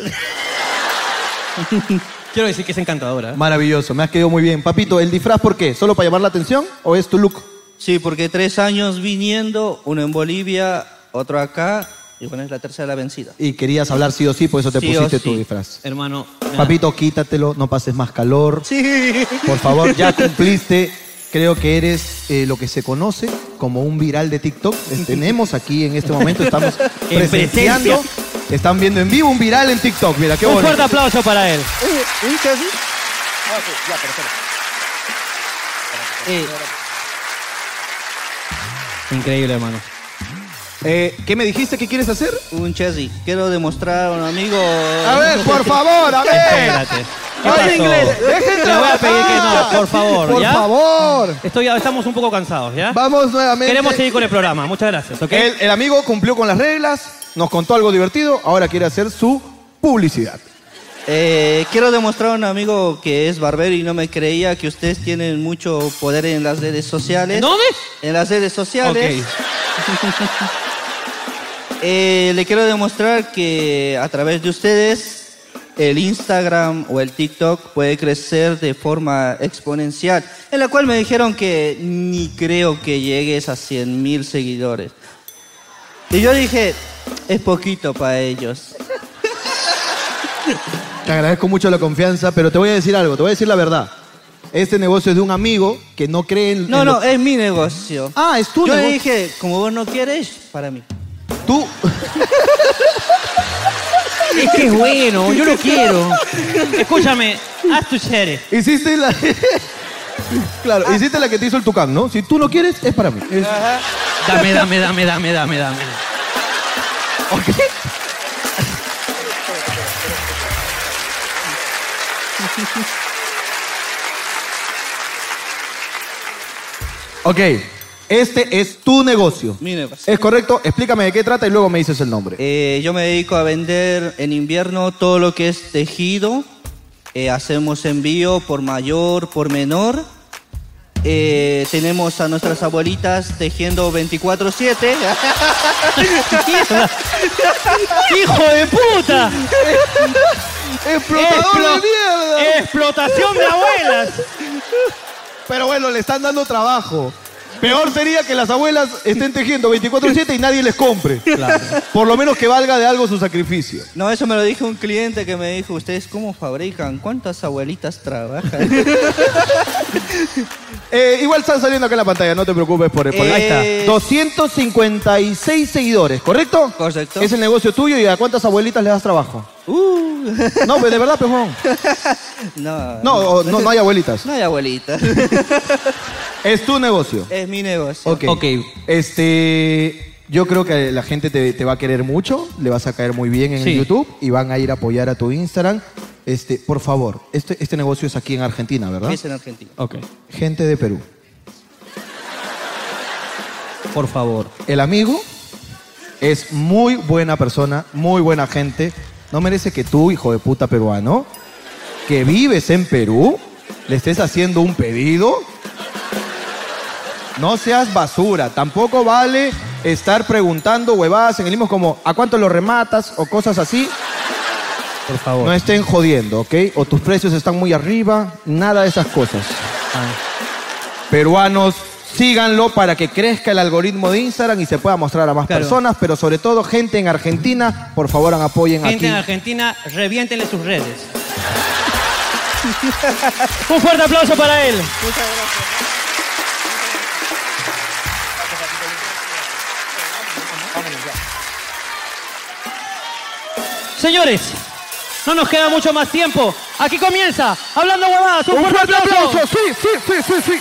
Quiero decir que es encantadora. Maravilloso, me has quedado muy bien. Papito, ¿el disfraz por qué? ¿Solo para llamar la atención o es tu look? sí, porque tres años viniendo, uno en Bolivia, otro acá, y bueno, es la tercera vencida. Y querías hablar sí o sí, por eso te Sí o pusiste sí. tu disfraz. Hermano. nada. Papito, quítatelo, no pases más calor. Sí. Por favor, ya cumpliste. Creo que eres eh, lo que se conoce como un viral de TikTok. Les tenemos aquí en este momento, estamos En presenciando. presencia. Están viendo en vivo un viral en TikTok. Mira, qué Un bonito. fuerte aplauso para él. ¿Un chassis? Eh. Increíble, hermano. Eh, ¿Qué me dijiste que quieres hacer? Un chassis. Quiero demostrar a un amigo... A ver, por favor, a ver. Espérate. ¿Qué Ay, pasó? inglés. Dejen Te voy a pedir que no, por favor. Por ¿ya? favor. Estoy, estamos un poco cansados, ¿ya? Vamos nuevamente. Queremos seguir con el programa. Muchas gracias, ¿ok? El, el amigo cumplió con las reglas, nos contó algo divertido, ahora quiere hacer su publicidad. Eh, quiero demostrar a un amigo que es barbero y no me creía que ustedes tienen mucho poder en las redes sociales. ¿No ves? En las redes sociales. Ok. Eh, le quiero demostrar que a través de ustedes el Instagram o el TikTok puede crecer de forma exponencial, en la cual me dijeron que ni creo que llegues a cien mil seguidores. Y yo dije, es poquito para ellos. Te agradezco mucho la confianza, pero te voy a decir algo, te voy a decir la verdad. Este negocio es de un amigo que no cree en... No, en no, lo- es mi negocio. Ah, es tu Yo le negocio. dije, como vos no quieres, para mí. Tú... Es que es bueno, yo lo quiero. Escúchame, haz tu chere. Hiciste la... Claro, hiciste la que te hizo el Tucán, ¿no? Si tú no quieres, es para mí. Es- Dame, dame, dame, dame, dame, dame. ¿Ok? Ok, este es tu negocio. Mi negocio. ¿Es correcto? Explícame de qué trata y luego me dices el nombre. Eh, yo me dedico a vender en invierno todo lo que es tejido. Eh, hacemos envío por mayor, por menor. Eh, tenemos a nuestras abuelitas tejiendo veinticuatro siete. ¡Hijo de puta! ¡Explotador Explo- de mierda! ¡Explotación de abuelas! Pero bueno, le están dando trabajo. Peor sería que las abuelas estén tejiendo veinticuatro siete y nadie les compre. Por lo menos que valga de algo su sacrificio. No, eso me lo dijo un cliente que me dijo, ¿ustedes cómo fabrican? ¿Cuántas abuelitas trabajan? Eh, igual están saliendo acá en la pantalla, no te preocupes por, por Eh, ahí está. doscientos cincuenta y seis seguidores, ¿correcto? Correcto. Es el negocio tuyo y ¿a cuántas abuelitas le das trabajo? Uh. No, pues de verdad, pejón. No, No, o- no, no hay abuelitas. No hay abuelitas. Es tu negocio. Es mi negocio. Ok. Este, yo creo que la gente te, te va a querer mucho, le vas a caer muy bien en Sí. YouTube y van a ir a apoyar a tu Instagram. Este, por favor, este, este negocio es aquí en Argentina, ¿verdad? Es en Argentina. Ok. Gente de Perú. Por favor. El amigo es muy buena persona, muy buena gente. No merece que tú, hijo de puta peruano, que vives en Perú, le estés haciendo un pedido. No seas basura. Tampoco vale estar preguntando huevadas en el mismo como ¿a cuánto lo rematas? O cosas así. Por favor. No estén jodiendo, ¿ok? O tus precios están muy arriba. Nada de esas cosas. Peruanos, síganlo para que crezca el algoritmo de Instagram y se pueda mostrar a más Claro. personas, pero sobre todo gente en Argentina, por favor apoyen Gente aquí. en Argentina, reviéntenle sus redes. Un fuerte aplauso para él. Señores, no nos queda mucho más tiempo. Aquí comienza Hablando Huevadas. Un, fuerte aplauso. Sí, sí, sí, sí, sí.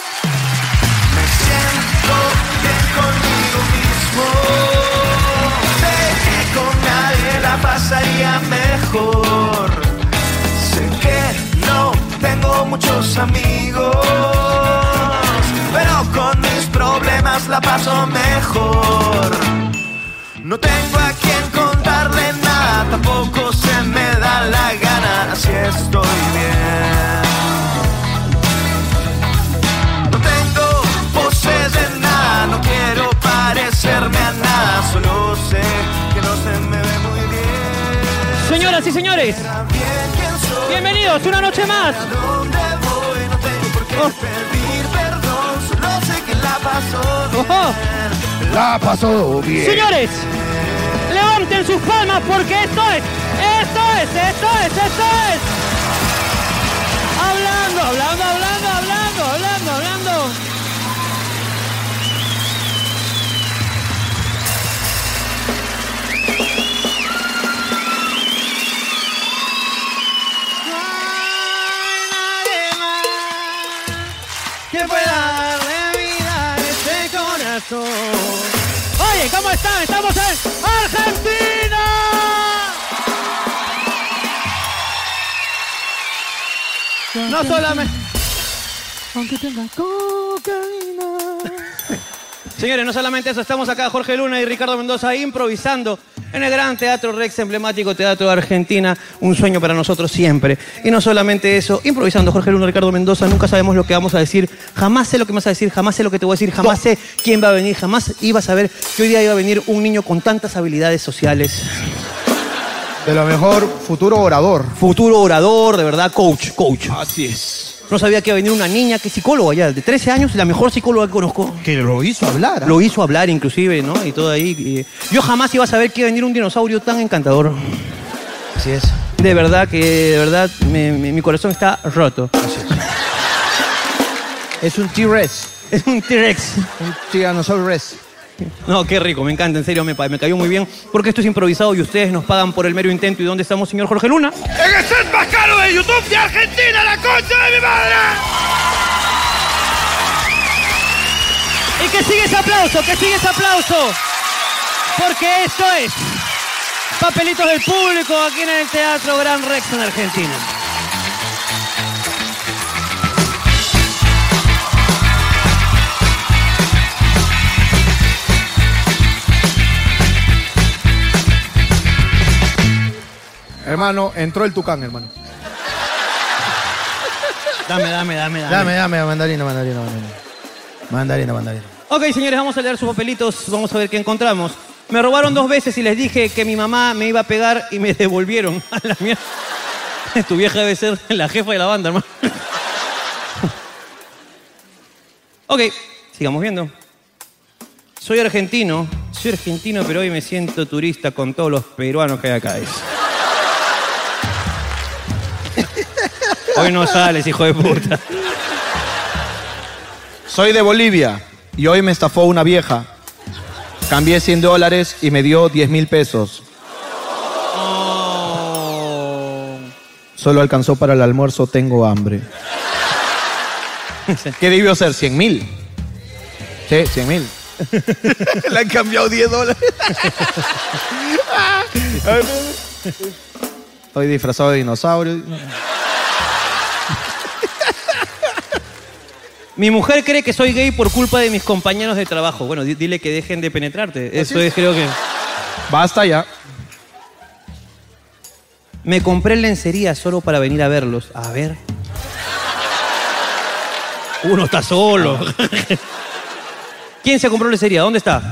Sé que con nadie la pasaría mejor. Sé que no tengo muchos amigos, pero con mis problemas la paso mejor. No tengo a quien contarle nada, tampoco se me da la gana, así estoy bien. No tengo poses de nada, no quiero parecerme a nada, solo sé que no se me ve muy bien. Señoras y señores, bienvenidos una noche más. ¿Dónde voy? No tengo por qué pedir perdón, solo sé que la paso bien. La pasó bien. Señores, levanten sus palmas porque esto es, esto es, esto es, esto es. Hablando, hablando, hablando, hablando, hablando, hablando. ¿Quién puede darle vida a este corazón? Oye, ¿cómo están? Estamos en Argentina. No solamente... Aunque tenga cocaína. Señores, no solamente eso, estamos acá Jorge Luna y Ricardo Mendoza improvisando en el Gran Teatro Rex, emblemático teatro de Argentina, un sueño para nosotros siempre. Y no solamente eso, improvisando Jorge Luna y Ricardo Mendoza, nunca sabemos lo que vamos a decir, jamás sé lo que me vas a decir, jamás sé lo que te voy a decir, jamás sé quién va a venir, jamás iba a saber que hoy día iba a venir un niño con tantas habilidades sociales. De lo mejor, futuro orador. Futuro orador, de verdad, coach, coach. Así es. No sabía que iba a venir una niña que es psicóloga ya, de trece años, la mejor psicóloga que conozco. Que lo hizo hablar. ¿eh? Lo hizo hablar inclusive, ¿no? Y todo ahí. Y yo jamás iba a saber que iba a venir un dinosaurio tan encantador. Así es. De verdad que, de verdad, me- me- mi corazón está roto. Así es. Es un T-Rex. Es un T-Rex. Un Tyrannosaurus Rex. No, qué rico, me encanta, en serio, me, pa- me cayó muy bien. Porque esto es improvisado y ustedes nos pagan por el mero intento. ¿Y dónde estamos, señor Jorge Luna? ¡En el set más caro de YouTube de Argentina, la concha de mi madre! Y que sigue ese aplauso, que sigue ese aplauso. Porque esto es Papelitos del Público aquí en el Teatro Gran Rex en Argentina. Hermano, entró el tucán, hermano. Dame, dame, dame, dame. Dame, dame, mandarina, mandarina, mandarina. Mandarina, mandarina. Ok, señores, vamos a leer sus papelitos, vamos a ver qué encontramos. Me robaron dos veces y les dije que mi mamá me iba a pegar y me devolvieron. A la mierda. Tu vieja debe ser la jefa de la banda, hermano. Ok, sigamos viendo. Soy argentino, soy argentino, pero hoy me siento turista con todos los peruanos que hay acá. dice. Hoy no sales, hijo de puta. Soy de Bolivia y hoy me estafó una vieja. Cambié cien dólares y me dio diez mil pesos. Solo alcanzó para el almuerzo, tengo hambre. ¿Qué debió ser? ¿cien mil? Sí, cien mil. Le han cambiado diez dólares. Estoy disfrazado de dinosaurio. Mi mujer cree que soy gay por culpa de mis compañeros de trabajo. Bueno, di- dile que dejen de penetrarte. Eso es, creo que... Basta ya. Me compré lencería solo para venir a verlos. A ver. Uno está solo. ¿Quién se compró lencería? ¿Dónde está?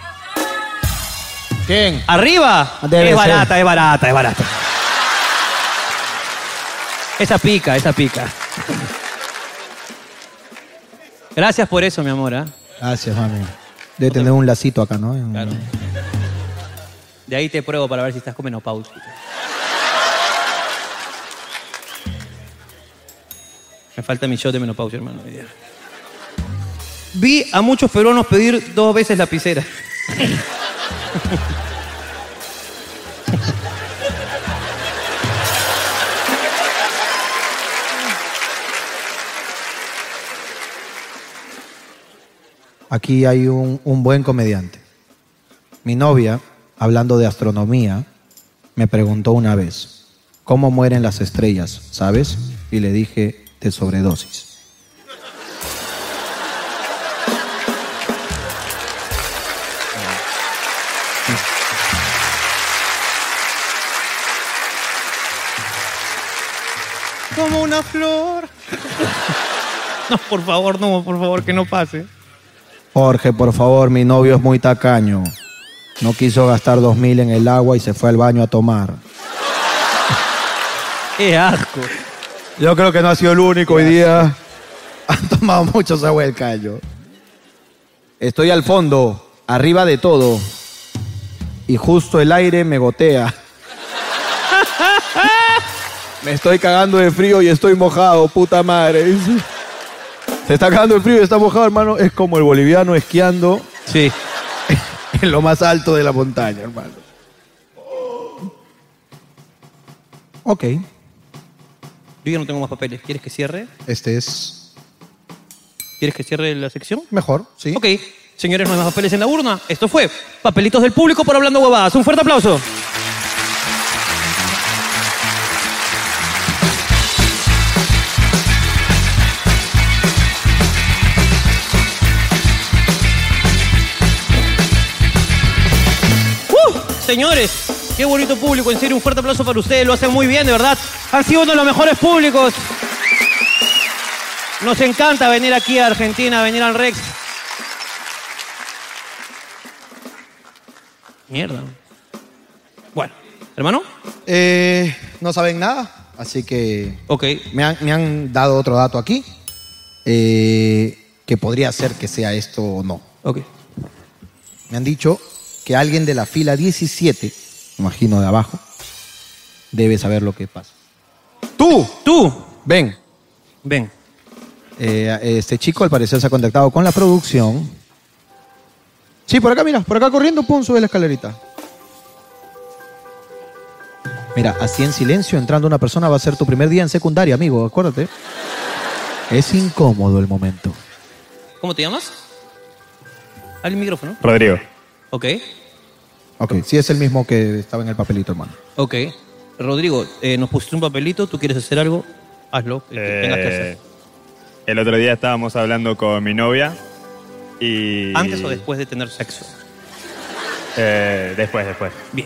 ¿Quién? ¿Arriba? Debe es ser. barata, es barata, es barata. Esa pica, esa pica. Gracias por eso, mi amor. ¿eh? Gracias, mami. Debe tener un lacito acá, ¿no? Claro. De ahí te pruebo para ver si estás con menopausia. Me falta mi shot de menopausia, hermano. Vi a muchos peruanos pedir dos veces lapicera. Aquí hay un, un buen comediante. Mi novia, hablando de astronomía, me preguntó una vez, ¿cómo mueren las estrellas? ¿Sabes? Y le dije, de sobredosis. Como una flor. No, por favor, no, por favor, que no pase. Jorge, por favor, mi novio es muy tacaño. No quiso gastar dos mil en el agua y se fue al baño a tomar. ¡Qué asco! Yo creo que no ha sido el único hoy día. Han tomado mucho esa agua del callo. Estoy al fondo, arriba de todo. Y justo el aire me gotea. Me estoy cagando de frío y estoy mojado, puta madre. Se está cagando de frío y está mojado, hermano. Es como el boliviano esquiando. Sí. En lo más alto de la montaña, hermano. Ok. Yo ya no tengo más papeles. ¿Quieres que cierre? Este es... ¿Quieres que cierre la sección? Mejor, sí. Ok. Señores, no hay más papeles en la urna. Esto fue Papelitos del Público por Hablando Huevadas. Un fuerte aplauso. señores, qué bonito público. En serio, un fuerte aplauso para ustedes. Lo hacen muy bien, de verdad. Han sido uno de los mejores públicos. Nos encanta venir aquí a Argentina, venir al Rex. Mierda. Bueno, hermano. Eh, no saben nada, así que... Ok. Me han, me han dado otro dato aquí, eh, que podría ser que sea esto o no. Ok. Me han dicho que alguien de la fila diecisiete, imagino de abajo, debe saber lo que pasa. ¡Tú! ¡Tú! Ven. Ven. Eh, este chico al parecer se ha contactado con la producción. Sí, por acá, mira, por acá corriendo, pum, sube la escalerita. Mira, así en silencio, entrando una persona va a ser tu primer día en secundaria, amigo, acuérdate. Es incómodo el momento. ¿Cómo te llamas? Al micrófono. Rodrigo. Ok. Ok, sí es el mismo que estaba en el papelito, hermano. Ok. Rodrigo, eh, nos pusiste un papelito, tú quieres hacer algo, hazlo, el que tengas que hacer. Eh, el otro día estábamos hablando con mi novia y... ¿Antes o después de tener sexo? Eh, después, después. Bien.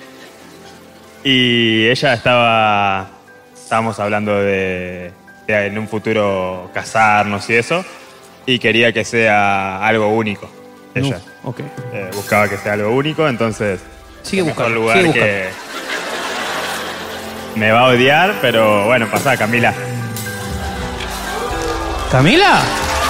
Y ella estaba... Estábamos hablando de, de en un futuro casarnos y eso, y quería que sea algo único. Ella. No, ok. Eh, buscaba que sea algo único, entonces... Sigue el mejor buscando, lugar sigue que... Me va a odiar, pero bueno, pasá, Camila. ¿Camila?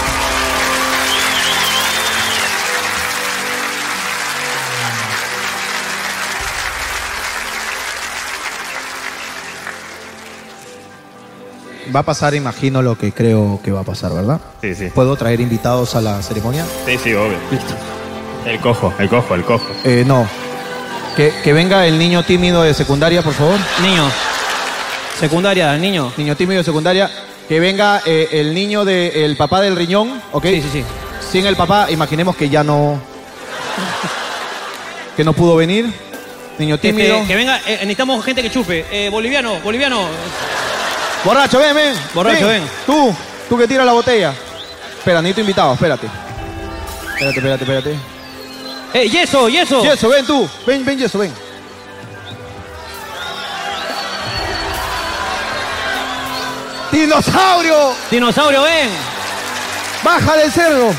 Va a pasar, imagino, lo que creo que va a pasar, ¿verdad? Sí, sí. ¿Puedo traer invitados a la ceremonia? Sí, sí, obvio. Listo. El cojo, el cojo, el cojo. Eh, no. Que, que venga el niño tímido de secundaria, por favor. Niño. Secundaria, niño. Niño tímido de secundaria. Que venga eh, el niño del papá del riñón, ¿ok? Sí, sí, sí. Sin el papá, imaginemos que ya no... que no pudo venir. Niño tímido. Este, que venga, eh, necesitamos gente que chupe. Eh, boliviano, boliviano. Borracho, ven, ven. Borracho, ven. Tú, tú que tiras la botella. Espera, necesito invitado, espérate. Espérate, espérate, espérate. ¡Eh, Yeso, Yeso! Yeso, ven tú. Ven, ven, Yeso, ven. ¡Dinosaurio! ¡Dinosaurio, ven! ¡Baja del cerro!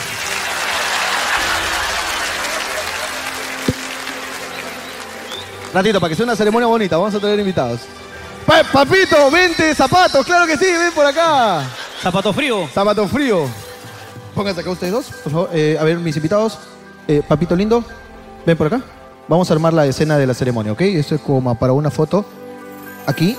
Ratito, para que sea una ceremonia bonita, vamos a traer invitados. Pa- papito, vente, zapatos, claro que sí, ven por acá. Zapato frío. Zapato frío. Pónganse acá ustedes dos, por favor. Eh, a ver, mis invitados. Eh, papito lindo, ven por acá. Vamos a armar la escena de la ceremonia, ¿ok? Esto es como para una foto. Aquí.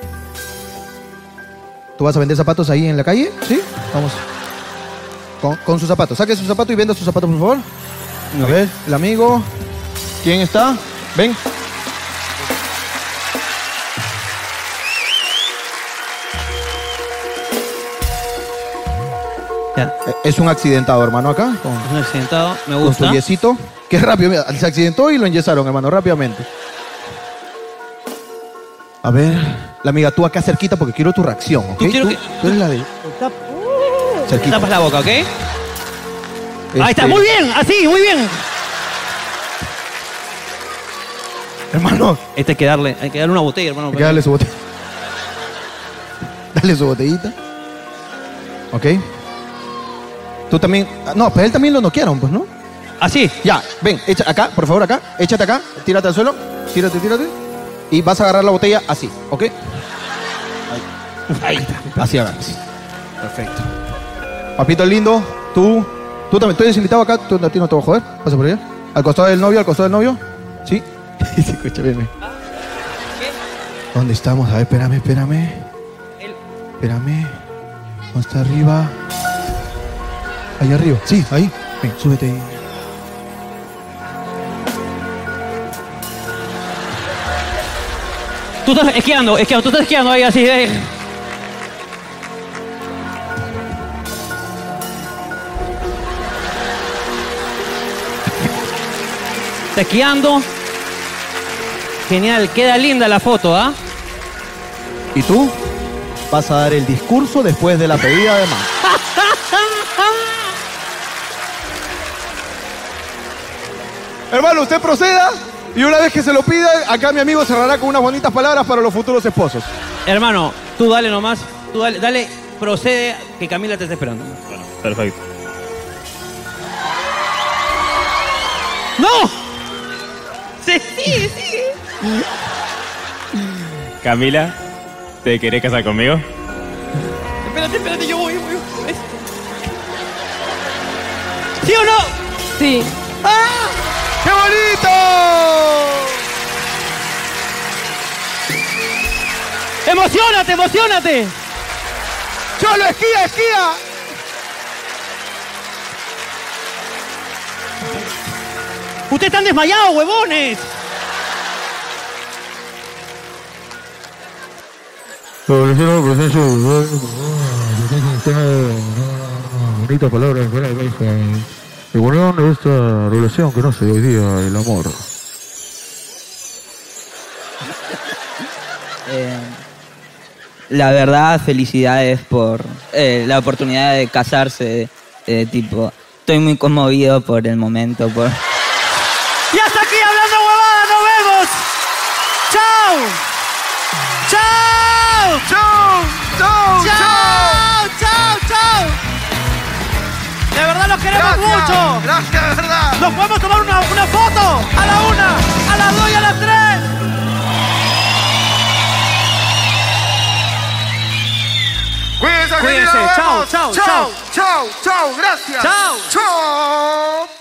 ¿Tú vas a vender zapatos ahí en la calle? ¿Sí? Vamos. Con, con sus zapatos. Saque sus zapatos y venda sus zapatos, por favor. A ver, el amigo. ¿Quién está? Ven. Ya. Es un accidentado, hermano, acá. Con, Es un accidentado, me con gusta. su yesito. Qué rápido, mira, se accidentó y lo enyesaron, hermano, rápidamente. A ver, la amiga, tú acá cerquita porque quiero tu reacción, ¿ok? Tú quiero tú, que- tú eres la de... Cerquita. Tapas la boca, ¿ok? Ahí está, Este, muy bien, así, muy bien. Hermano, Este hay que darle, hay que darle una botella, hermano. hay que darle su botella. Dale su botellita. ¿Ok? Tú también... ah, no, pues él también lo noquearon, pues, ¿no? Así. Ya, ven, echa acá, por favor, acá. Échate acá, tírate al suelo. Tírate, tírate. Y vas a agarrar la botella así, ¿ok? Ahí, Ahí está. Así agarras. Perfecto. Papito lindo, tú... Tú también, tú eres invitado acá, tú, a ti no te voy a joder. Pasa por allá. Al costado del novio, al costado del novio. ¿Sí? Sí, escucha, ven. ¿Dónde estamos? A ver, espérame, espérame. Espérame. ¿Dónde está arriba? Ahí arriba. Sí, ahí. Ven, súbete ahí. Tú estás esquiando, esquiando, tú estás esquiando ahí así. Eh. Está esquiando. Genial, queda linda la foto, ¿ah? ¿Y tú? Vas a dar el discurso después de la pedida de mano. Hermano, usted proceda Y una vez que se lo pida, acá mi amigo cerrará con unas bonitas palabras para los futuros esposos. Hermano, tú dale nomás. Tú dale, dale, procede, que Camila te está esperando. Bueno, perfecto. ¡No! Se sigue, sigue. Camila, ¿te querés casar conmigo? Espérate, espérate, yo voy, voy. voy. ¿Sí o no? Sí. ¡Ah! ¡Qué bonito! ¡Emocionate, emocionate! ¡Cholo, esquía, esquía! ¡Ustedes están desmayados, huevones! Bonita palabra, el unión de esta relación que no sé hoy día, el amor. Eh, la verdad, felicidades por eh, la oportunidad de casarse. Eh, tipo, estoy muy conmovido por el momento. Por... Y hasta aquí Hablando Huevadas, nos vemos. ¡Chao! ¡Chao! ¡Chao! ¡Chao! ¡Chao! ¡Chao! ¡Chao! De verdad los queremos Gracias, mucho. Gracias, de verdad. Nos podemos tomar una, una foto a la una, a las dos y a las tres. Cuídense, Cuídense. gente, nos Chao, vemos. chao, chao, chao. chao, chao, gracias. Chao. Chao.